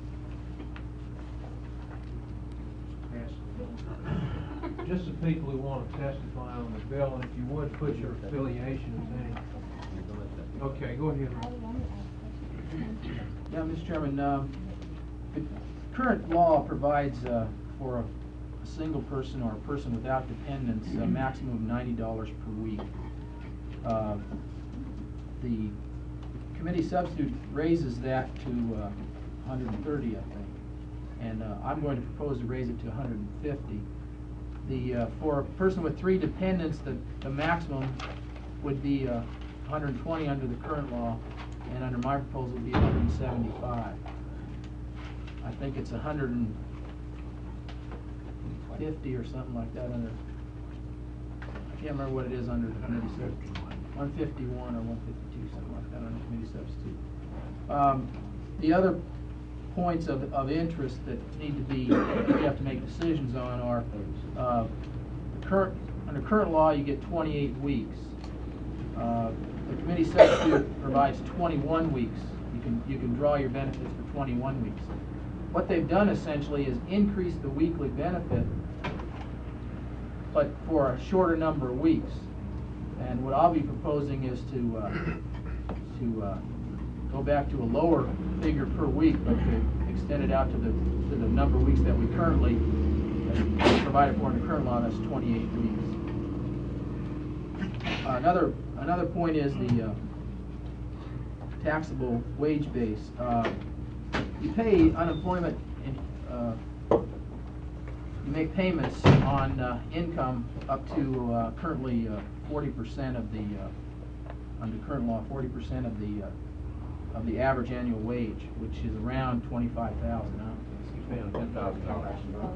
pass the bill. Just the people who want to testify on the bill, and if you would, put your affiliations in. Okay, go ahead, Rick. Yeah, Mister Chairman, um, the current law provides uh, for a, a single person or a person without dependents a maximum of ninety dollars per week. Uh, the committee substitute raises that to uh, one hundred thirty, I think. And uh, I'm going to propose to raise it to one hundred fifty. The, uh, for a person with three dependents, the, the maximum would be uh, one hundred twenty under the current law, and under my proposal would be one hundred seventy-five. I think it's one hundred fifty or something like that under, I can't remember what it is under the committee substitute. one fifty-one or one fifty-two, something like that under committee substitute. Um, the other points of, of interest that need to be, you have to make decisions on are, uh, the current, under current law, you get twenty-eight weeks. Uh, the committee substitute provides twenty-one weeks. You can, you can draw your benefits for twenty-one weeks. What they've done essentially is increase the weekly benefit, but for a shorter number of weeks. And what I'll be proposing is to, uh, to, uh, go back to a lower figure per week, but to extend it out to the, to the number of weeks that we currently uh, provided for in the current law, that's twenty-eight weeks. Uh, another, another point is the uh, taxable wage base. Uh, you pay unemployment, in, uh, you make payments on uh, income up to uh, currently uh, forty percent of the, uh, under current law, forty percent of the uh, of the average annual wage, which is around twenty-five thousand dollars. You pay on ten thousand dollars.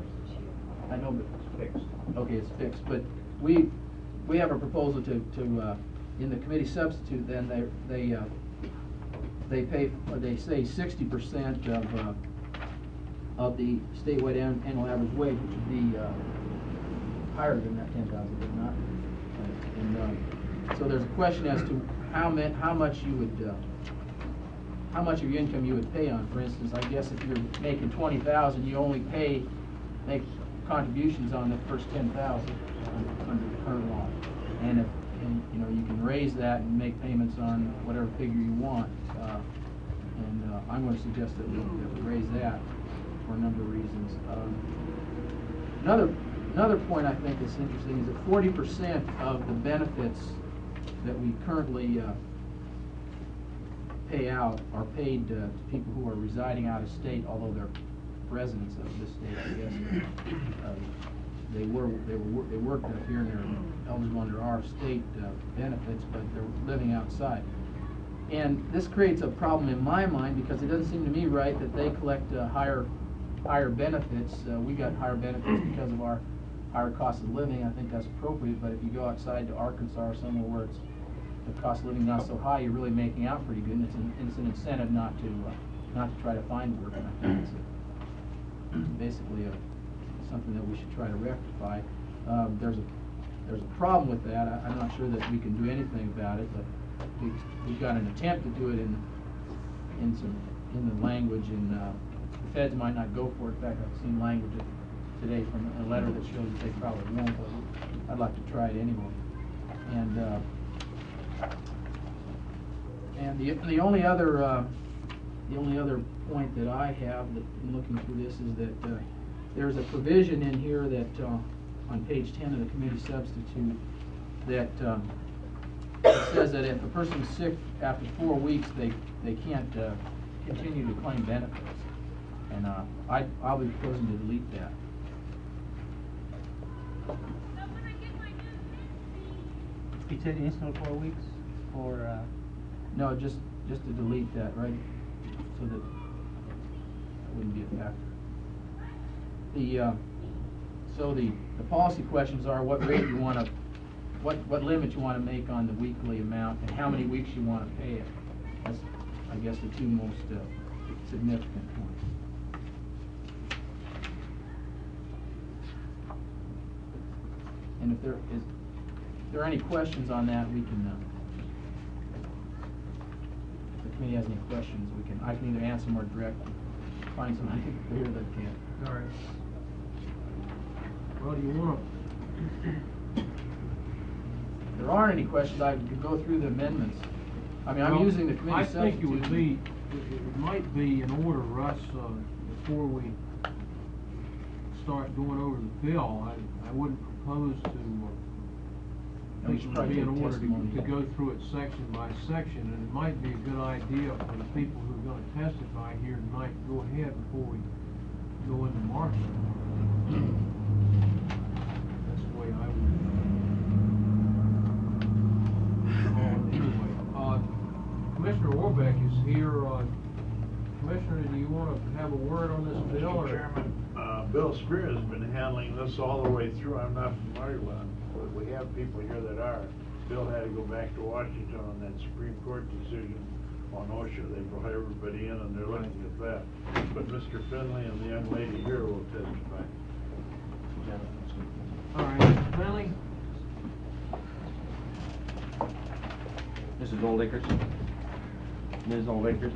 I know, but It's fixed. okay, it's fixed, but we, we have a proposal to, to, uh, in the committee substitute, then they, they, uh, they pay, or they say sixty percent of, uh, of the statewide an- annual average wage, which would be, uh, higher than that ten thousand, but not. And, uh, so there's a question as to how ma- how much you would, uh, how much of your income you would pay on. For instance, I guess if you're making twenty thousand, you only pay, make contributions on the first ten thousand under the current law. And if, and, you know, you can raise that and make payments on whatever figure you want. Uh, and uh, I'm going to suggest that we, that we raise that for a number of reasons. Um, another, another point I think that's interesting is that forty percent of the benefits that we currently uh, pay out are paid uh, to people who are residing out of state, although they're residents of this state, I guess. Uh, they were they were they worked up here and they're eligible under our state uh, benefits, but they're living outside. And this creates a problem in my mind because it doesn't seem to me right that they collect uh, higher higher benefits. Uh, we got higher benefits because of our higher cost of living. I think that's appropriate. But if you go outside to Arkansas or somewhere where it's the cost of living not so high, you're really making out pretty good. And it's an, it's an incentive not to uh, not to try to find work. And I think it's a, basically a, something that we should try to rectify. Um, there's a there's a problem with that. I, I'm not sure that we can do anything about it, but we, we've got an attempt to do it in in some in the language, and uh, the feds might not go for it. In fact, I've seen language today from a letter that shows that they probably won't, but I'd like to try it anyway. And uh, and the the only other uh, the only other point that I have that in looking through this is that uh, there's a provision in here that uh, on page ten of the committee substitute that um, it says that if a person's sick after four weeks, they they can't uh, continue to claim benefits, and uh, I I'll be proposing to delete that. You said instantly four weeks, or uh... No, just just to delete that, right? So that that wouldn't be a factor. The uh, so the the policy questions are what rate you want to, what what limit you want to make on the weekly amount, and how many weeks you want to pay it. That's, I guess, the two most uh, significant points. And if there is, if there are any questions on that, we can. Uh, if the committee has any questions, we can. I can either answer them or directly find somebody here that can. All right. Well, do you want If there aren't any questions, I could go through the amendments. I mean, I'm Well, using the committee I substitute. think it would be, it it might be in order, Russ, uh, before we start going over the bill, I, I wouldn't propose to uh, I we think should it would probably be in take order to, testimony. to go through it section by section, and it might be a good idea for the people who are gonna testify here tonight, to go ahead before we go into markup. That's the way I would. Uh, anyway, uh, Commissioner Warbeck is here. Uh, Commissioner, do you want to have a word on this bill? Or? Mister Chairman, uh, Bill Spear has been handling this all the way through. I'm not familiar with it, but we have people here that are. Bill had to go back to Washington on that Supreme Court decision on OSHA. They brought everybody in and they're looking at that. But Mister Finley and the young lady here will testify. All right, Mister Finley? Missus Oldacres? Miz Oldacres?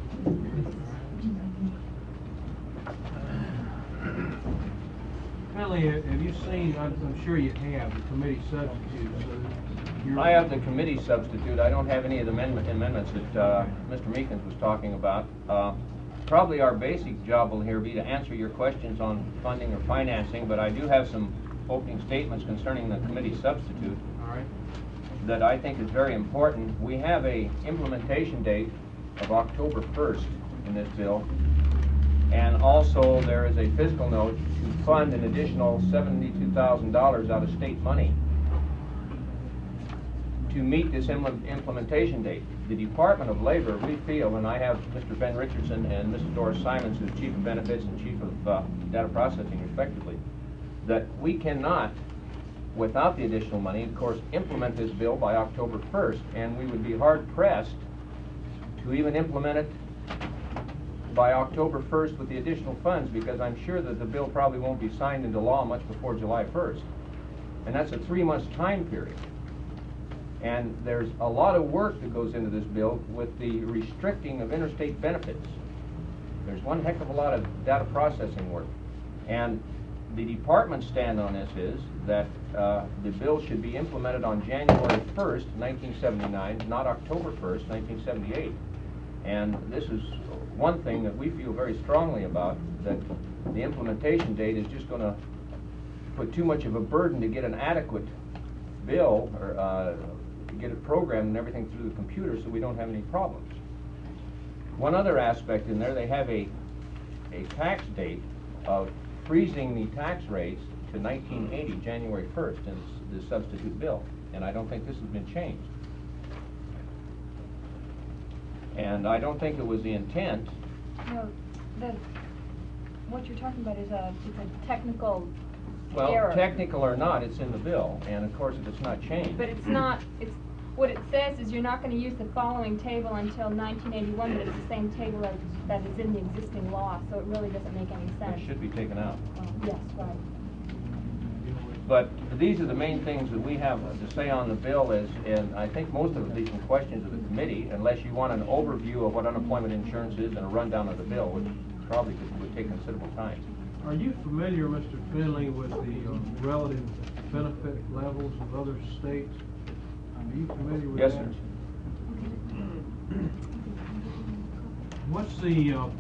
Finley, have you seen, I'm, I'm sure you have, the committee substitutes? uh, you're- I have the committee substitute. I don't have any of the amendment, amendments that uh, Mister Meekins was talking about. Uh, Probably our basic job will here be to answer your questions on funding or financing, but I do have some opening statements concerning the committee substitute. All right. That I think is very important. We have a implementation date of October first in this bill, and also there is a fiscal note to fund an additional seventy-two thousand dollars out of state money to meet this im- implementation date. The Department of Labor, we feel, and I have Mister Ben Richardson and Missus Doris Simons, who's Chief of Benefits and Chief of uh, Data Processing, respectively, that we cannot, without the additional money, of course, implement this bill by October first, and we would be hard-pressed to even implement it by October first with the additional funds, because I'm sure that the bill probably won't be signed into law much before July first. And that's a three-month time period. And there's a lot of work that goes into this bill with the restricting of interstate benefits. There's one heck of a lot of data processing work. And the department's stand on this is that uh, the bill should be implemented on January first, nineteen seventy-nine, not October first, nineteen seventy-eight. And this is one thing that we feel very strongly about, that the implementation date is just going to put too much of a burden to get an adequate bill, or uh, get it programmed and everything through the computer, so we don't have any problems. One other aspect in there, they have a, a tax date of freezing the tax rates to nineteen eighty, January first, in the substitute bill, and I don't think this has been changed. And I don't think it was the intent. No, the, what you're talking about is a, it's a technical Well, error. technical or not, it's in the bill, and of course, if it's not changed. But it's not, it's, what it says is you're not gonna use the following table until nineteen eighty-one, but it's the same table as, that is in the existing law, so it really doesn't make any sense. It should be taken out. Um, Yes, right. But these are the main things that we have to say on the bill is, and I think most of these are questions of the committee, unless you want an overview of what unemployment insurance is and a rundown of the bill, which probably could, would take considerable time. Are you familiar, Mister Finley, with the uh, relative benefit levels of other states? Are you familiar with Yes, that? sir. What's the, uh,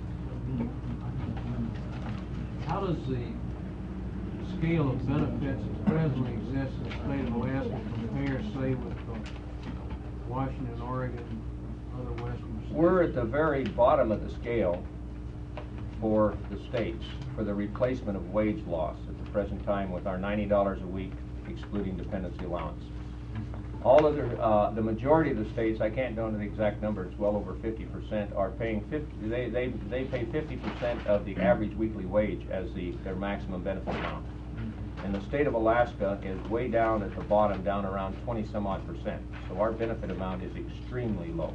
how does the scale of benefits that presently exists in the state of Alaska compare, say, with uh, Washington, Oregon, other western states? We're at the very bottom of the scale for the states, for the replacement of wage loss at the present time with our ninety dollars a week excluding dependency allowance. All other, uh, the majority of the states, I can't know the exact number, it's well over fifty percent, are paying fifty, they, they, they pay fifty percent of the average weekly wage as the, their maximum benefit amount. And the state of Alaska is way down at the bottom, down around twenty some odd percent. So our benefit amount is extremely low.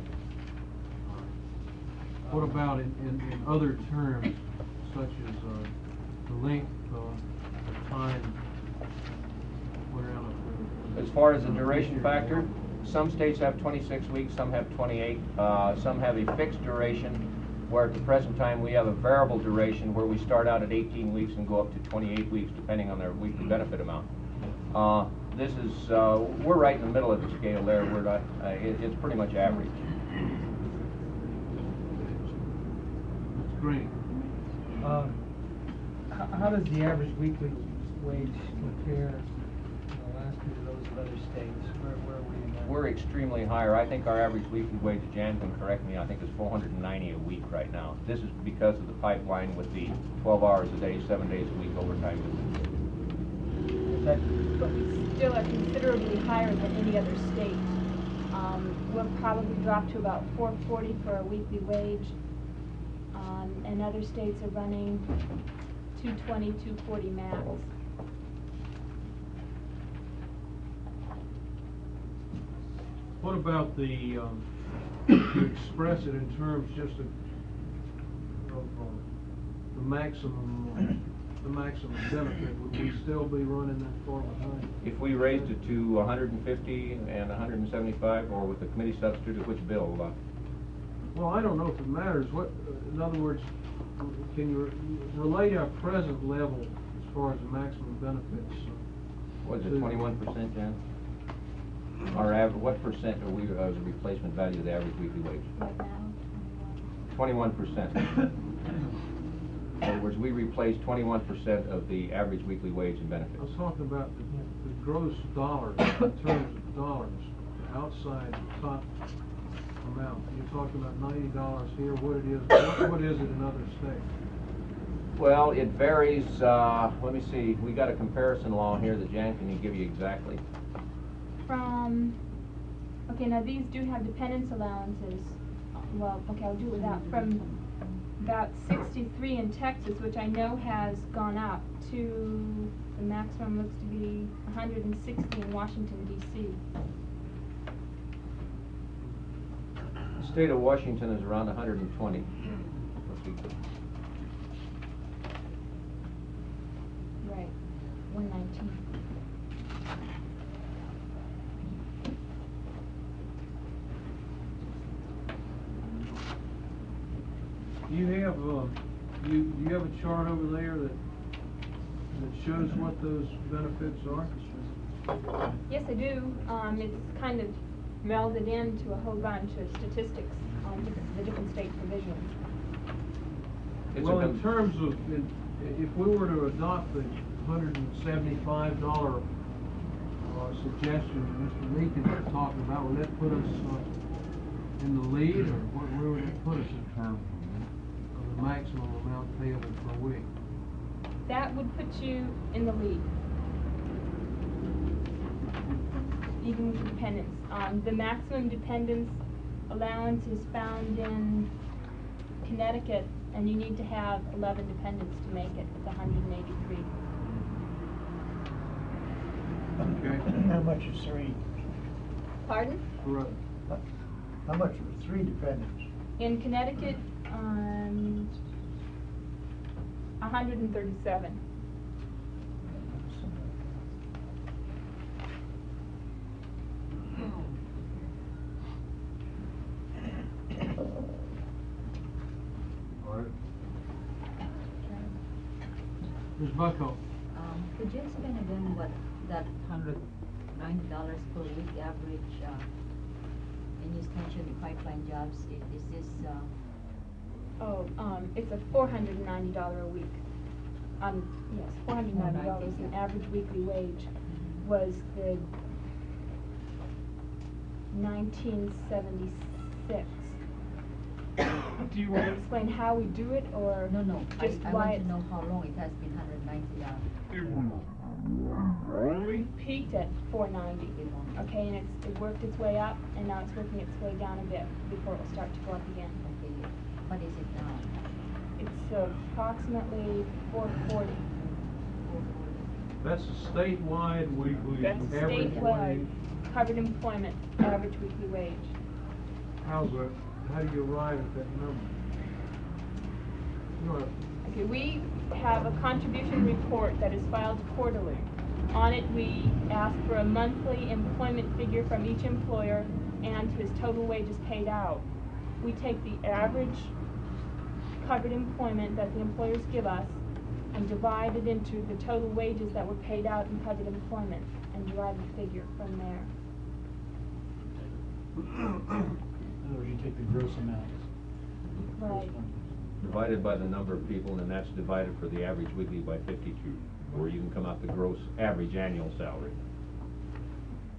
What about in, in, in other terms, such as uh, the length uh, of time wherein As far as the duration factor, some states have twenty-six weeks, some have twenty-eight, uh, some have a fixed duration, where at the present time we have a variable duration where we start out at eighteen weeks and go up to twenty-eight weeks depending on their weekly benefit amount. Uh, this is, uh, we're right in the middle of the scale there. We're not, uh, it, it's pretty much average. That's great. Um, how, how does the average weekly wage compare in Alaska to those other states? Where, where are we in that? We're extremely higher. I think our average weekly wage, Jan can correct me, I think is four hundred ninety a week right now. This is because of the pipeline with the twelve hours a day, seven days a week overtime. But we still are considerably higher than any other state. Um, we'll probably drop to about four forty for a weekly wage, um, and other states are running two twenty, two forty max. What about the, um, to express it in terms just of, of uh, the maximum, uh, the maximum benefit, would we still be running that far behind? If we raised it to one hundred fifty and one hundred seventy-five, or with the committee substitute, which bill? Uh, Well, I don't know if it matters. What, uh, in other words, can you re- relate our present level as far as the maximum benefits? Uh, What is it, to- twenty-one percent, Jan? Our average, what percent are we, as a replacement value of the average weekly wage? Right now, Twenty-one percent. In other words, we replace twenty-one percent of the average weekly wage and I benefits. was talking about the, the gross dollars, in terms of dollars, the outside top amount. You're talking about ninety dollars here, what it is, what, what is it in other states? Well, it varies, uh, let me see, we got a comparison law here that Jan can give you exactly. from, okay, now these do have dependence allowances. Well, okay, I'll do without. From about sixty-three in Texas, which I know has gone up, to the maximum looks to be one hundred sixty in Washington, D C. The state of Washington is around one hundred twenty. Let's see. Right, one nineteen. Do you have, uh, you, do you have a chart over there that, that shows what those benefits are? Yes, I do. Um, it's kind of melded into a whole bunch of statistics on different, the different state provisions. It's Well, a in com- terms of, in- if we were to adopt the one hundred seventy-five dollar uh, suggestion that Mister Meekins was talking about, would that put us uh, in the lead, or what, where would it put us in terms of the maximum amount payable per week? That would put you in the lead, even with dependents. Um, the maximum dependence allowance is found in Connecticut, and you need to have eleven dependents to make it with one hundred eighty-three. Okay. How much is three? Pardon? Right. How much are three dependents? In Connecticut, um, one hundred thirty-seven. All right. Miz Bucko. Um, could you explain again what that hundred ninety dollars per week average, uh, and you mentioned the pipeline jobs, i- is this, uh, Oh, um, it's a four hundred and ninety dollar a week. Um, yes, four hundred and ninety dollars an average weekly wage was the nineteen seventy-six. Do you want to explain how we do it, or no, no, I, just I why want it's? to know how long it has been hundred ninety dollars. We peaked at four ninety, okay, and it's, it worked its way up, and now it's working its way down a bit before it will start to go up again. Okay, what is it now? It's approximately four forty. That's a statewide weekly That's average statewide, wage. covered employment, average weekly wage. How's that, how do you arrive at that number? You know, Okay, we have a contribution report that is filed quarterly. On it, we ask for a monthly employment figure from each employer and his total wages paid out. We take the average covered employment that the employers give us and divide it into the total wages that were paid out in covered employment and derive a figure from there. In other words, you take the gross amounts. Right. Divided by the number of people, and that's divided for the average weekly by fifty-two, where you can come out the gross average annual salary.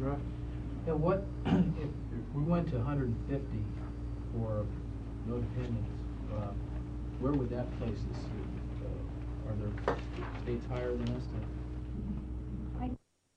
Right. Yeah, what, if, if we went to hundred and fifty for no dependents, uh, where would that place us? Uh, Are there states higher than us that?